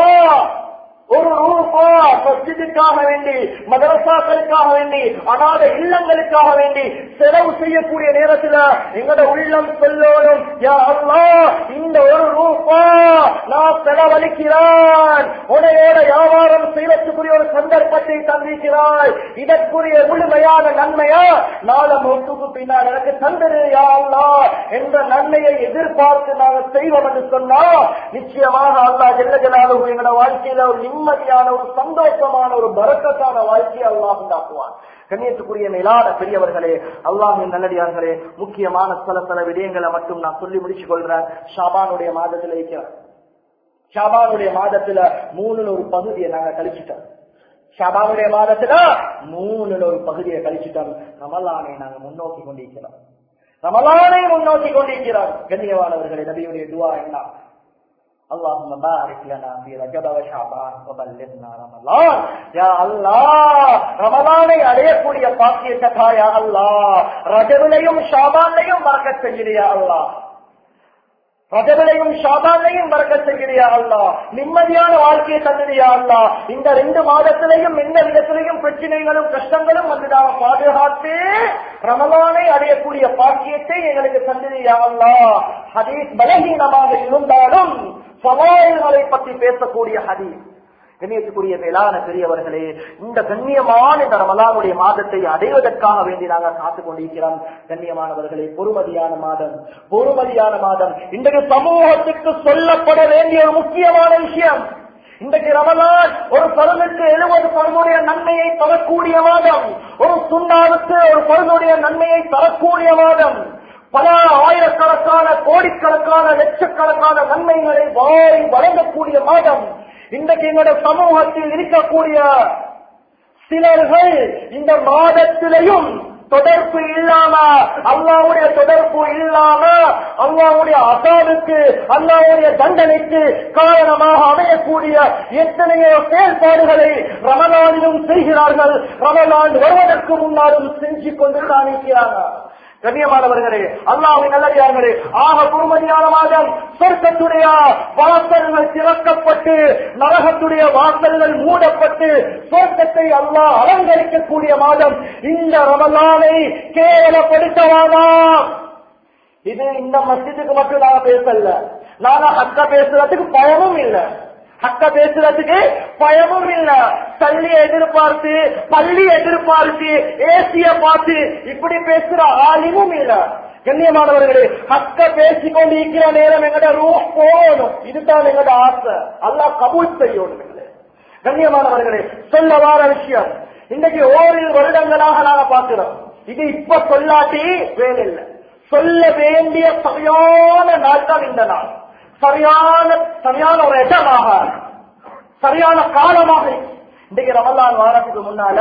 ஒரு ரூபா மஸ்ஜிதுக்காக வேண்டி, மதரசாக்களுக்காக வேண்டி, அநாத இல்லங்களுக்காக வேண்டி செலவு செய்யக்கூடிய நேரத்தில் எங்களோட உள்ளம் சொல்லணும், யா அல்லாஹ் இந்த ஒரு ரூபா நான் செலவழிக்கிறான், உனையோட வியாபாரம் செய்வதற்குரிய ஒரு சந்தர்ப்பத்தை தந்திருக்கிறாய், இதற்குரிய முழுமையான நன்மையா நாளம் ஒட்டுக்கு பின்னால் எனக்கு தந்தது யா அல்லாஹ் என்ற நன்மையை எதிர்பார்த்து நாங்கள் செய்வோம் என்று சொன்னா நிச்சயமாக அல்லாஹ் ஜல்ல ஜலாலுஹு எங்களோட வாழ்க்கையில ஒரு நிம்மதியான ஒரு சந்தோஷமான ஒரு பரக்கத்தான வாழ்க்கையை அல்லாஹ் உண்டாக்குவான். கண்ணியத்துக்குரிய மேலான பெரியவர்களே, அல்லாஹ்வின் நல்லடியார்களே, முக்கியமான சில சில விடயங்களை மட்டும் நான் சொல்லி முடிச்சு கொள்றேன். ஷாபானுடைய மாதத்துல இருக்கிறேன். ஷாபானுடைய மாதத்துல மூணுல ஒரு பகுதியை நாங்க கழிச்சுட்டோம். ஷாபானுடைய மாதத்துல மூணுல ஒரு பகுதியை கழிச்சுட்டோம். ரமலானை நாங்க முன்னோக்கி கொண்டிருக்கிறோம். ரமலானை முன்னோக்கி கொண்டிருக்கிறோம். கண்ணியமானவர்களே, நபியுடைய துஆ என்ன? اللهم بارك لنا في رجب وشعبان وبلغنا رمضان. يا الله ரமலானை அடையக்கூடிய பாக்கியத்தை தா யா அல்லாஹ். ரஜபிலையும் ஷாபான்லையும் பரக்கத் செய்கிறியா அல்லாஹ், ரஜபிலையும் ஷாபான்லையும் பரக்கத் செய்கிறியா அல்லாஹ், நிம்மதியான வாழ்க்கையை தந்திரியா அல்லாஹ். இந்த ரெண்டு மாதத்திலையும் எந்த விதத்திலையும் பிரச்சனைகளும் கஷ்டங்களும் வந்துடாம பாதுகாத்து ரமலானை அடையக்கூடிய பாக்கியத்தை எங்களுக்கு தந்திரியா அல்லாஹ். ஹதீஸ் பலகீனமாக இருந்தாலும் சவால்களை பற்றி பேசக்கூடிய ஹதீஸ். கண்ணியத்துக்குரிய மேலான பெரியவர்களே, இந்த கண்ணியமான இந்த ரமலானுடைய மாதத்தை அடைவதற்காக வேண்டி நாங்கள் காத்துக் கொண்டிருக்கிறோம். கண்ணியமானவர்களே, பொறுமதியான மாதம், பொறுமதியான மாதம் இன்றைக்கு சமூகத்துக்கு சொல்லப்பட வேண்டிய ஒரு முக்கியமான விஷயம். இன்றைக்கு ரமலான் ஒரு பருனுக்கு எழுபது பருனுடைய நன்மையை தரக்கூடிய மாதம், ஒரு சுண்ணாவுக்கு ஒரு பருனுடைய நன்மையை தரக்கூடிய மாதம், பல ஆயிரக்கணக்கான கோடிக்கணக்கான லட்சக்கணக்கான நன்மைகளை வாரி வழங்கக்கூடிய மாதம். இன்றைக்கு எங்களுடைய சமூகத்தில் இருக்கக்கூடிய சிலர்கள் இந்த மாதத்திலையும் தொடர்பு இல்லாம, அல்லாஹ்வுடைய தொடர்பு இல்லாம அல்லாஹ்வுடைய அஸாபுக்கு, அல்லாஹ்வுடைய தண்டனைக்கு காரணமாக அமையக்கூடிய எத்தனையோ செயல்பாடுகளை ரமலானிலும் செய்கிறார்கள். ரமலான் வருவதற்கு முன்னாலும் செஞ்சு கொண்டுதான் இருக்கிறார்கள். கண்ணியமானவர்களே, அல்லாஹ்வின் நல்லடியார்களே, ஆக பொறுமதியான மாதம், சொர்க்கத்துடைய வாசல்கள் திறக்கப்பட்டு நரகத்துடைய வாசல்கள் மூடப்பட்டு சொர்க்கத்தை அல்லாஹ் அலங்கரிக்கக்கூடிய மாதம். இந்த ரமலானை கேவலப்படுத்தவானா? இது இந்த மஸ்ஜிதுக்கு மட்டும் நாங்க பேசல, நாங்க ஹக்க பேசுறதுக்கு பயமும் இல்லை, ஹக்க பேசுறதுக்கு பயமும் இல்ல. தள்ளிய எதிர்பார்த்து, பள்ளி எதிர்பார்த்து, ஏசிய பார்த்து இப்படி பேசுற ஆலிமும் இல்ல. கண்ணியமானவர்களே, ஹக்க பேசிக்கொண்டு இருக்கிற நேரம் எங்கட ரூஹ் போகணும், இதுதான் எங்கட ஆசை. அல்லாஹ் கபூல் செய்யணும். கண்ணியமானவர்களே, சொல்ல வார விஷயம், இன்றைக்கு ஓரிரு வருடங்களாக நாங்க பார்க்கிறோம், இது இப்ப சொல்லாட்டி வேலை இல்லை. சொல்ல வேண்டிய சரியான நாள் தான் இந்த நாள். சரியான சரியான ஒரு இடமாக, சரியான காலமாக. இன்றைக்கு ரமலான் வாரத்துக்கு முன்னால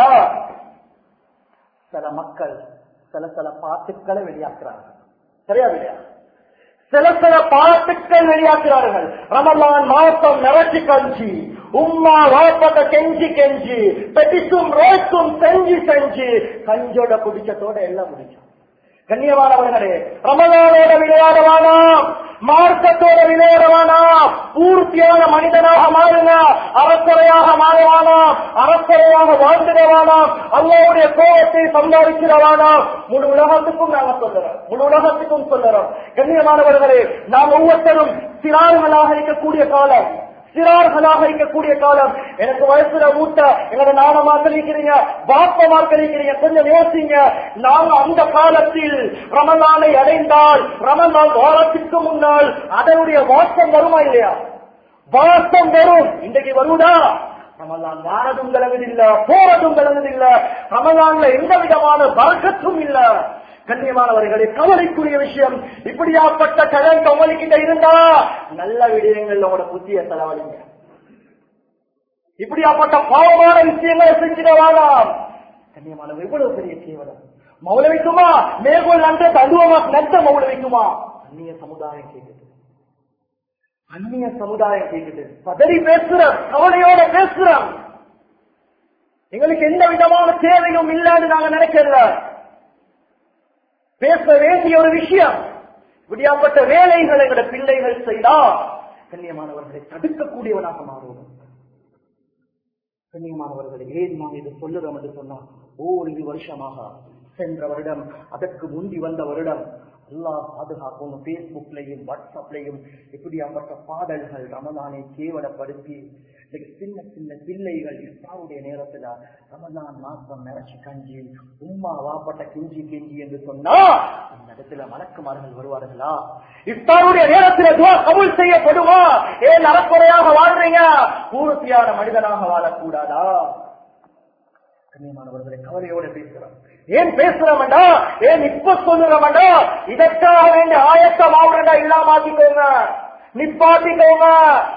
சில மக்கள் சில சில பாட்டுக்களை வெளியாக்குறார்கள். சரியா இல்லையா? சில சில பாட்டுக்கள் வெளியாக்குறார்கள். ரமலான் மாசம் நிறச்சி கஞ்சி, உம்மா வாப்பத கெஞ்சி கெஞ்சி, பெட்டிசும் ரோஸும் செஞ்சு செஞ்சு கஞ்சோட குடிச்சத்தோட எல்லாம் முடிச்சோம். கண்ணியமானவர்களே, ரமலானோட விளையாடவானாம், மார்க்கத்தோட விளையாடவானாம், பூர்த்தியான மனிதனாக மாறுங்க, அரசரையாக மாறுவானாம், அரசரையாக வாழ்ந்துடவானாம், அல்லாவுடைய கோபத்தை சம்பாதிக்கிறவானாம். முழு உலகத்துக்கும் நாங்க சொல்லுறோம், முழு உலகத்துக்கும் சொல்லுறோம். கண்ணியமானவர்களே, நாம் ஒவ்வொருத்தரும் சிறார்களாக இருக்கக்கூடிய காலம், சிறார்களாக இருக்கக்கூடிய காலம். எனக்கு வயசுல ஊட்ட எங்களோட நாணமா கழிக்கிறீங்க, பாப்பமா கழிக்கிறீங்க. கொஞ்சம் யோசிங்க. நாங்க அந்த காலத்தில் ரமலானை அடைந்தால், ரமலான் வாரத்திற்கு முன்னால் அதனுடைய வாசம் வருமா இல்லையா? வாசம் வரும். இன்றைக்கு வருவதா? ரமலான் வாரதும் விளங்குதில்ல, போறதும் விளங்குதில்ல. ரமலான்ல எந்த விதமான பரக்கத்தும் இல்ல. கண்ணியமானவர்களே, கவலைக்குரிய விஷயம். இப்படியாப்பட்ட கடன் கவலைக்கிட்ட இருந்தா நல்ல விடயங்கள் உங்களோட புத்திய செலவழிங்க. இப்படியாப்பட்ட பாவமான விஷயங்களை செஞ்சிடவானாம். கண்ணியமானவர், எவ்வளவு பெரிய கேவலம். மௌலவிக்குமா மேற்கோள் நன்ற தடுவமா நட்ட மௌலவிக்குமா? அந்நிய சமுதாயம் கேட்குது, அந்நிய சமுதாயம் கேட்குது. பதறி பேசுறோம், கவலையோட பேசுறோம். எங்களுக்கு எந்த விதமான தேவையும் இல்லைன்னு நாங்க நினைக்கிறல. பேச வேண்டிய ஒரு விஷயம். இப்படியாப்பட்ட வேலைகளை எங்களோட பிள்ளைகள் செய்தா கண்ணியமானவர்களை தடுக்கக்கூடியவனாக மாறுவோம். கண்ணியமானவர்களை, ஏன் நாம் இது சொல்லுறோம் என்று சொன்னா, ஓரிரு வருஷமாக, சென்ற வருடம், அதற்கு முந்தி வந்த வருடம், அல்லாஹ் பாதுகாக்கும், பேஸ்புக்லையும் வாட்ஸ்அப்லையும் இப்படியாப்பட்ட பாடல்கள் ரமலானை கேவலப்படுத்தி சின்ன சின்ன பிள்ளைகள் இஃப்தாருடைய நேரத்துல ரமலான் மாசம் நிறச்சி கஞ்சி, உம்மா வாப்பட்ட கிஞ்சி கிஞ்சி என்று சொன்னா இந்த இடத்துல மலக்குமார்கள் வருவார்களா? இஃப்தாருடைய நேரத்துல துஆ கபூல் செய்யப்படுமா? ஏன் அறக்குறையாக வாழ்றீங்க? பூர்த்தியான மனிதனாக வாழக்கூடாதா? கண்ணியமானவர்களை, கவலையோட பேசுறோம். ஏன் பேசுறோம்டா? ஏன் இப்ப சொல்லுறோம்டா? இதற்காக வேண்டிய ஆயத்தம் ஆகுறதா இல்லாமாக்கிக்கோங்க, நிப்பாட்டிக்கோங்க.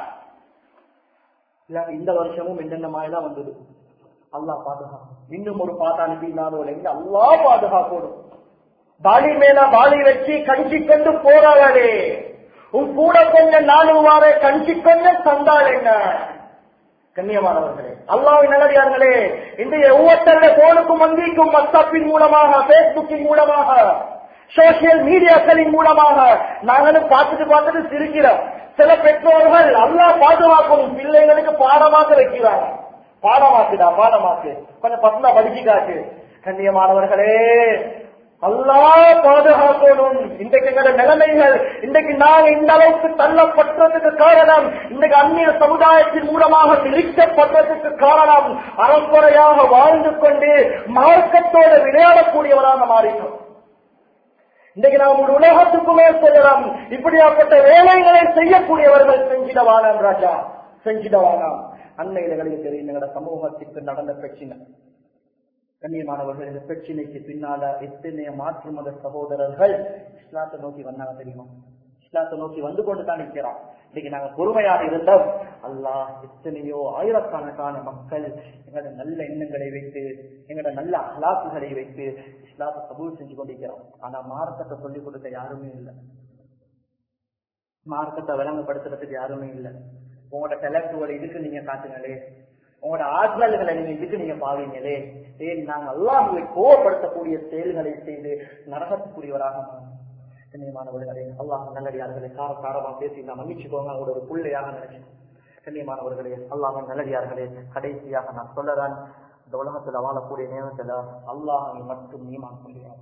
இந்த வருஷமும் என்னென்ன மாதிரிதான் வந்தது. அல்லாஹ் பாதுகாக்கும். இன்னும் ஒரு பாட்டா அனுப்பினாலும் அல்லாஹ் பாதுகாக்கணும். பாலி மேல பாலி வச்சு கஞ்சி கொண்டு போறாளே, உன் கூட கொஞ்சம் நாலு வார கஞ்சி கொண்டு தந்தாள் என்ன? கண்ணியமானவர்களே, அல்லாஹ்வின் நல்லடியார்களே, இன்றைய ஒவ்வொருத்தருடைய போனுக்கும் வங்கிக்கும் வாட்ஸ்அப்பின் மூலமாக, பேஸ்புக்கின் மூலமாக, சோசியல் மீடியாக்களின் மூலமாக நாங்களும் பார்த்துட்டு பார்த்துட்டு சிரிக்கிறோம். சில பெற்றோர்கள் அல்லாஹ் பாதுகாக்கும் பிள்ளைகளுக்கு பாடமாக வைக்கிறாங்க. பாடமாக்குதா? பாடமாக்கு, கொஞ்சம் பசங்க படிச்சுக்காட்டு. கண்ணியமானவர்களே, அல்லாஹ் பாதுகாக்கணும். இன்றைக்கு எங்களோட நிலைமைகள், இன்றைக்கு நாங்கள் இந்த அளவுக்கு தள்ளப்பட்டதுக்கு காரணம், இன்றைக்கு அந்நிய சமுதாயத்தின் மூலமாக நிறுத்தப்பட்டதுக்கு காரணம், அறக்குறையாக வாழ்ந்து கொண்டு மார்க்கத்தோடு விளையாடக்கூடியவராக மாறினோம். இன்றைக்கு நாம் ஒரு உலகத்துக்குமே சொல்லலாம், இப்படியாப்பட்ட வேலைகளை செய்யக்கூடியவர்கள் செஞ்சிடவானாம் ராஜா, செஞ்சிடவானாம். அன்னையில்களில் தெரியும் எங்களோட சமூகத்திற்கு நடந்த பிரச்சனை. கண்ணியமானவர்கள், இந்த பிரச்சனைக்கு பின்னால எத்தனைய மாற்று மத சகோதரர்கள் இஸ்லாத்தை நோக்கி வந்தாங்க தெரியுமா? இஸ்லாத்தை நோக்கி வந்து கொண்டு தான் நிற்கிறான். இன்னைக்கு நாங்க பொறுமையாக இருந்தோம். அல்லாஹ் எத்தனையோ ஆயிரக்கணக்கான மக்கள் எங்களோட நல்ல எண்ணங்களை வைத்து, எங்களோட நல்ல அஹ்லாக்குகளை வைத்து இஸ்லாத்தை கபூல் செஞ்சு கொண்டிருக்கிறோம். ஆனா மார்க்கத்தை சொல்லிக் கொடுக்க யாருமே இல்லை, மார்க்கத்தை விளங்கப்படுத்துறதுக்கு யாருமே இல்லை. உங்களோட டெலக்டுவோட இதுக்கு நீங்க காட்டுங்களே, உங்களோட ஆற்றல்களை நீங்க இதுக்கு நீங்க பாவீங்களே. ஏன் நாங்கள் அல்லாஹ்வை கோவப்படுத்தக்கூடிய செயல்களை செய்து நரகத்துக்குரியவராக கண்ணியமானவர்களே, அல்லாஹ் நல்லடியார்களே, கார காரமா பேசி நான் மன்னிச்சுக்கோங்க, அவங்களோட ஒரு பிள்ளையாக நினைச்சேன். கண்ணியமானவர்களே, அல்லாஹ் நல்லடியார்களே, கடைசியாக நான் சொல்லதான், இந்த உலகத்துல வாழக்கூடிய நேரத்துல அல்லாஹை மட்டும் ஈமான் கொள்கிறார்,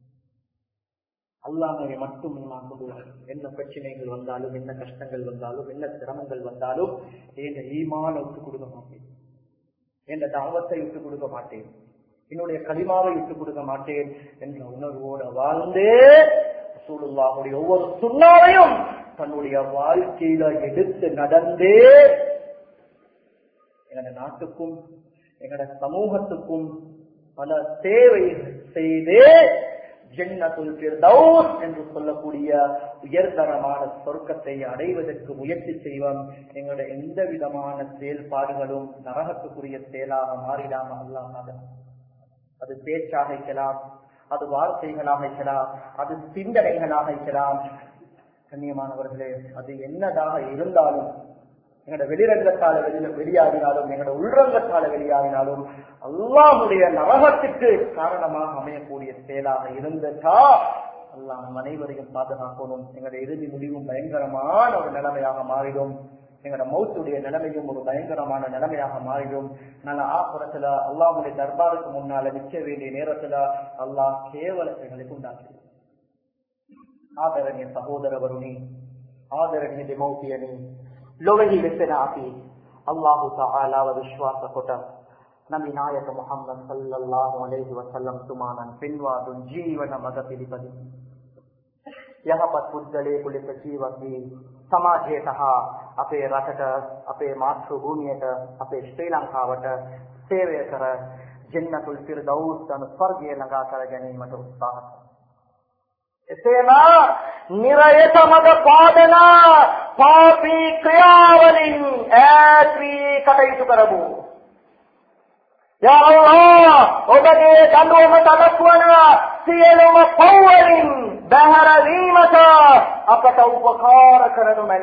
அல்லாஹை மட்டும் ஈமான் கொள்கிறார். என்ன பிரச்சனைகள் வந்தாலும், என்ன கஷ்டங்கள் வந்தாலும், என்ன சிரமங்கள் வந்தாலும் என் ஈமான விட்டு கொடுக்க மாட்டேன், என் தாவத்தை விட்டு கொடுக்க மாட்டேன், என்னுடைய கலிமாவை விட்டு கொடுக்க மாட்டேன் என்ற உணர்வோட வாழ்ந்தே ரசூலுல்லாஹுடைய ஒவ்வொரு சுன்னாவையும் தன்னுடைய வாழ்க்கையில எடுத்து நடந்தே எங்களோட நாட்டுக்கும் எங்களோட சமூகத்துக்கும் பல தேவைகள் செய்து ஜன்னத்துல் ஃபிர்தௌஸ் என்று சொல்லக்கூடிய உயர்தரமான சொர்க்கத்தை அடைவதற்கு முயற்சி செய்வோம். எங்களுடைய எந்த விதமான செயல்பாடுகளும் நரகத்துக்குரிய செயலாக மாறிடாம அல்லாஹ், அது பேச்சாக இருக்கலாம், அது வார்த்தைகளாக இருக்கலாம், அது சிந்தனைகளாக இருக்கலாம். கண்ணியமானவர்களே, அது என்னதாக இருந்தாலும், எங்களோட வெளிரங்கத்தால வெளியில வெளியாகினாலும் எங்களோட உள்ரங்கத்தால வெளியாகினாலும் அல்லாஹ்வுடைய நரகத்துக்கு காரணமாக அமையக்கூடிய செயலாக இருந்ததா அல்லாஹ் நம் அனைவரையும் பாதுகாக்கணும். எங்களுடைய இறுதி முடிவும் பயங்கரமான ஒரு நிலைமையாக மாறிடும். எங்களோட மௌத்துடைய நிலைமையும் ஒரு பயங்கரமான நிலைமையாக மாறிடும். நல்ல ஆபுரத்துல அல்லாஹ்வுடைய தர்பாருக்கு முன்னால நிற்க வேண்டிய நேரத்துல அல்லாஹ் கேவலத்தைகளுக்கு உண்டாக்கிடும். ආදරණීය සහෝදරවරුනි, ආදරණීය දෙමව්පියනි, ලොවෙහි වෙසෙන අපි අල්ලාහ් තාලාව විශ්වාස කොට නබි නායක මුහම්මද් සල්ලල්ලාහු අලයිහි වසල්ලම් තුමාණන් පෙන්වා දුන් ජීවන මඟ පිළිපදිමු. යහපත් පුද්ගලයෙකු ලෙස ජීවත් වී සමාජයට හා අපේ රටට, අපේ මාතෘ භූමියට, අපේ ශ්‍රී ලංකාවට සේවය කර ජන්නතුල් ෆිර්දෞස් යන ස්වර්ගය ළඟා කර ගැනීමට උත්සාහ එසේම නිරයත මඟ පාදනා පාපී ක්‍රියාවලින් ඈත් වී කටයුතු කරමු. යා අල්ලාහ්, ඔබගේ දඬුවම දක්වන සියලුම පව්වලින් බැහැර වීමට අපට උපකාර කරනු මැන.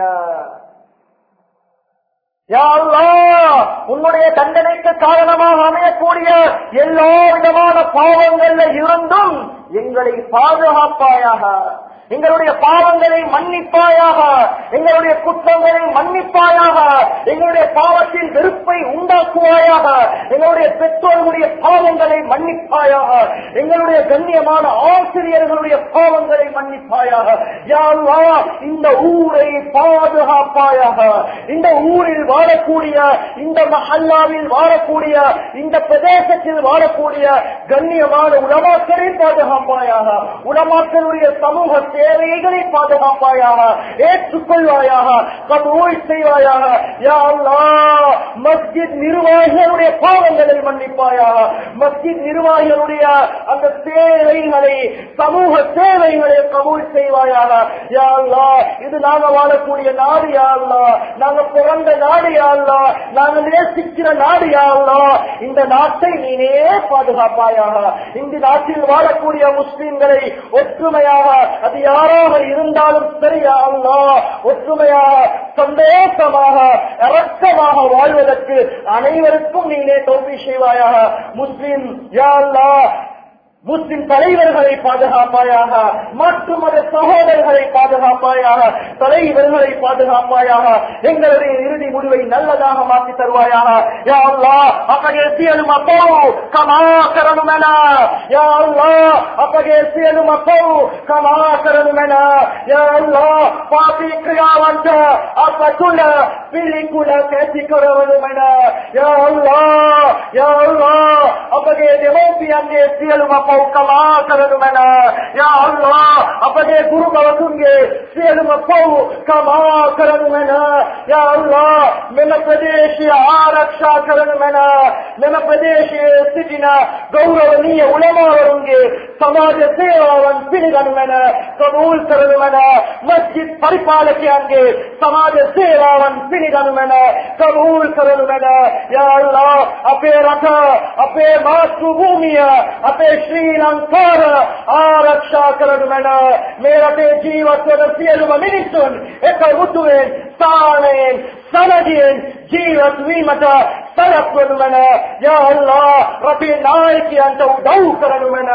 யா அல்லாஹ், உன்னுடைய தண்டனைக்கு காரணமாக அமையக்கூடிய எல்லா விதமான பாவங்கள்ல இருந்தும் எங்களை பாதுகாப்பாயாக, எங்களுடைய பாவங்களை மன்னிப்பாயாக, எங்களுடைய குற்றங்களை மன்னிப்பாயாக, எங்களுடைய பாவத்தில் வெறுப்பை உண்டாக்குவாயாக, எங்களுடைய பெற்றோர்களுடைய பாவங்களை மன்னிப்பாயாக, எங்களுடைய கண்ணியமான ஆசிரியர்களுடைய பாவங்களை மன்னிப்பாயாக. யா அல்லாஹ், இந்த ஊரை பாதுகாப்பாயாக, இந்த ஊரில் வாழக்கூடிய, இந்த மஹல்லாவில் வாழக்கூடிய, இந்த பிரதேசத்தில் வாழக்கூடிய கண்ணியமான உலமாக்களை பாதுகாப்பாயாக, உலமாக்களுடைய சமூக தேவைகளை பாதுகாப்பாயாக, ஏற்றுக்கொள்வாயாக, கபூல் செய்வாயாக. யா அல்லாஹ், மஸ்ஜித் நிர்வாகிகளுடைய பாவங்களை மன்னிப்பாயாக, மஸ்ஜித் நிர்வாகிகளுடைய அந்த சேவைகளை, சமூக சேவைகளை கபூல் செய்வாயாக. யா அல்லாஹ், இது நாங்க வாழக்கூடிய நாடு. யா அல்லாஹ், நாங்க பிறந்த நாடு. யா அல்லாஹ், நாங்க நேசிக்கிற நாடு. யா அல்லாஹ், இந்த நாட்டை நீனே பாதுகாப்பாயாக. இந்த நாட்டில் வாழக்கூடிய முஸ்லிம்களை ஒற்றுமையாக, அது யாராக இருந்தாலும் சரி யா அல்லாஹ், ஒற்றுமையாக, சந்தோஷமாக, இரக்கமாக வாழ்வதற்கு அனைவருக்கும் நீனே தௌஃபீக் செய்வாயாக. முஸ்லிம் யா அல்லாஹ், முஸ்லிம் தலைவர்களை பாதுகாப்பாயாக, மாற்று மத சகோதரர்களை பாதுகாப்பாயாக, தலைவர்களை பாதுகாப்பாயாக. எங்களுடைய இறுதி முடிவை நல்லதாக மாற்றி தருவாயாக. யா அல்லாஹ், அப்பகே சியலும் அப்போ கமா கரணுமென. யா அல்லாஹ், அப்பகே சியலும் அப்போ கமா கரணுமென. யா அல்லாஹ், பாபி கிரியாவந்த அப்பதுல பிலிக்குல கேசி கரணுமென. யா அல்லாஹ், யா அல்லாஹ், அப்பகே දෙමෝපියන්ගේ සියලුම කමා කරනු මැන. යා අල්ලාහ්, අපගේ ගුරු බවතුන්ගේ සියලුම පව් කමා කරනු මැන. යා අල්ලාහ්, මෙම ප්‍රදේශය ආරක්ෂා කරනු මැන. මෙම ප්‍රදේශයේ සිටින ගෞරවනීය උලමාවරුන්ගේ සමාජ සේවාවන් පිළිගනු මැන, කබූල් කරනු මැන. මස්ජිද් පරිපාලකයන්ගේ සමාජ සේවාවන් පිළිගනු මැන, කබූල් කරනු මැන. යා අල්ලාහ්, අපේ රට, අපේ මාතෘ භූමිය, අපේ ශ්‍රී ලංකාව ආරක්ෂා කරනු මැන. මේ රටේ ජීවත් වන සියලුම මිනිසුන් එක උතුමෙන්, ස්ථානයෙන්, සනදියෙන් ජීවත් වීමට සලස්වනු මැන. යා අල්ලාහ්, රටේ නායකයන්ට උදව් කරනු මැන,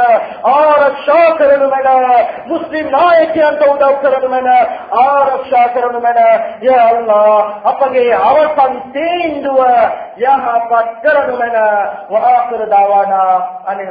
ආරක්ෂා කරනු මැන. මුස්ලිම් නායකයන්ට උදව් කරනු මැන, ආරක්ෂා කරනු මැන. යා අල්ලාහ්, අපගේ අවසන් තීන්දුව යහපත් කරනු මැන. වආඛිර දාවානා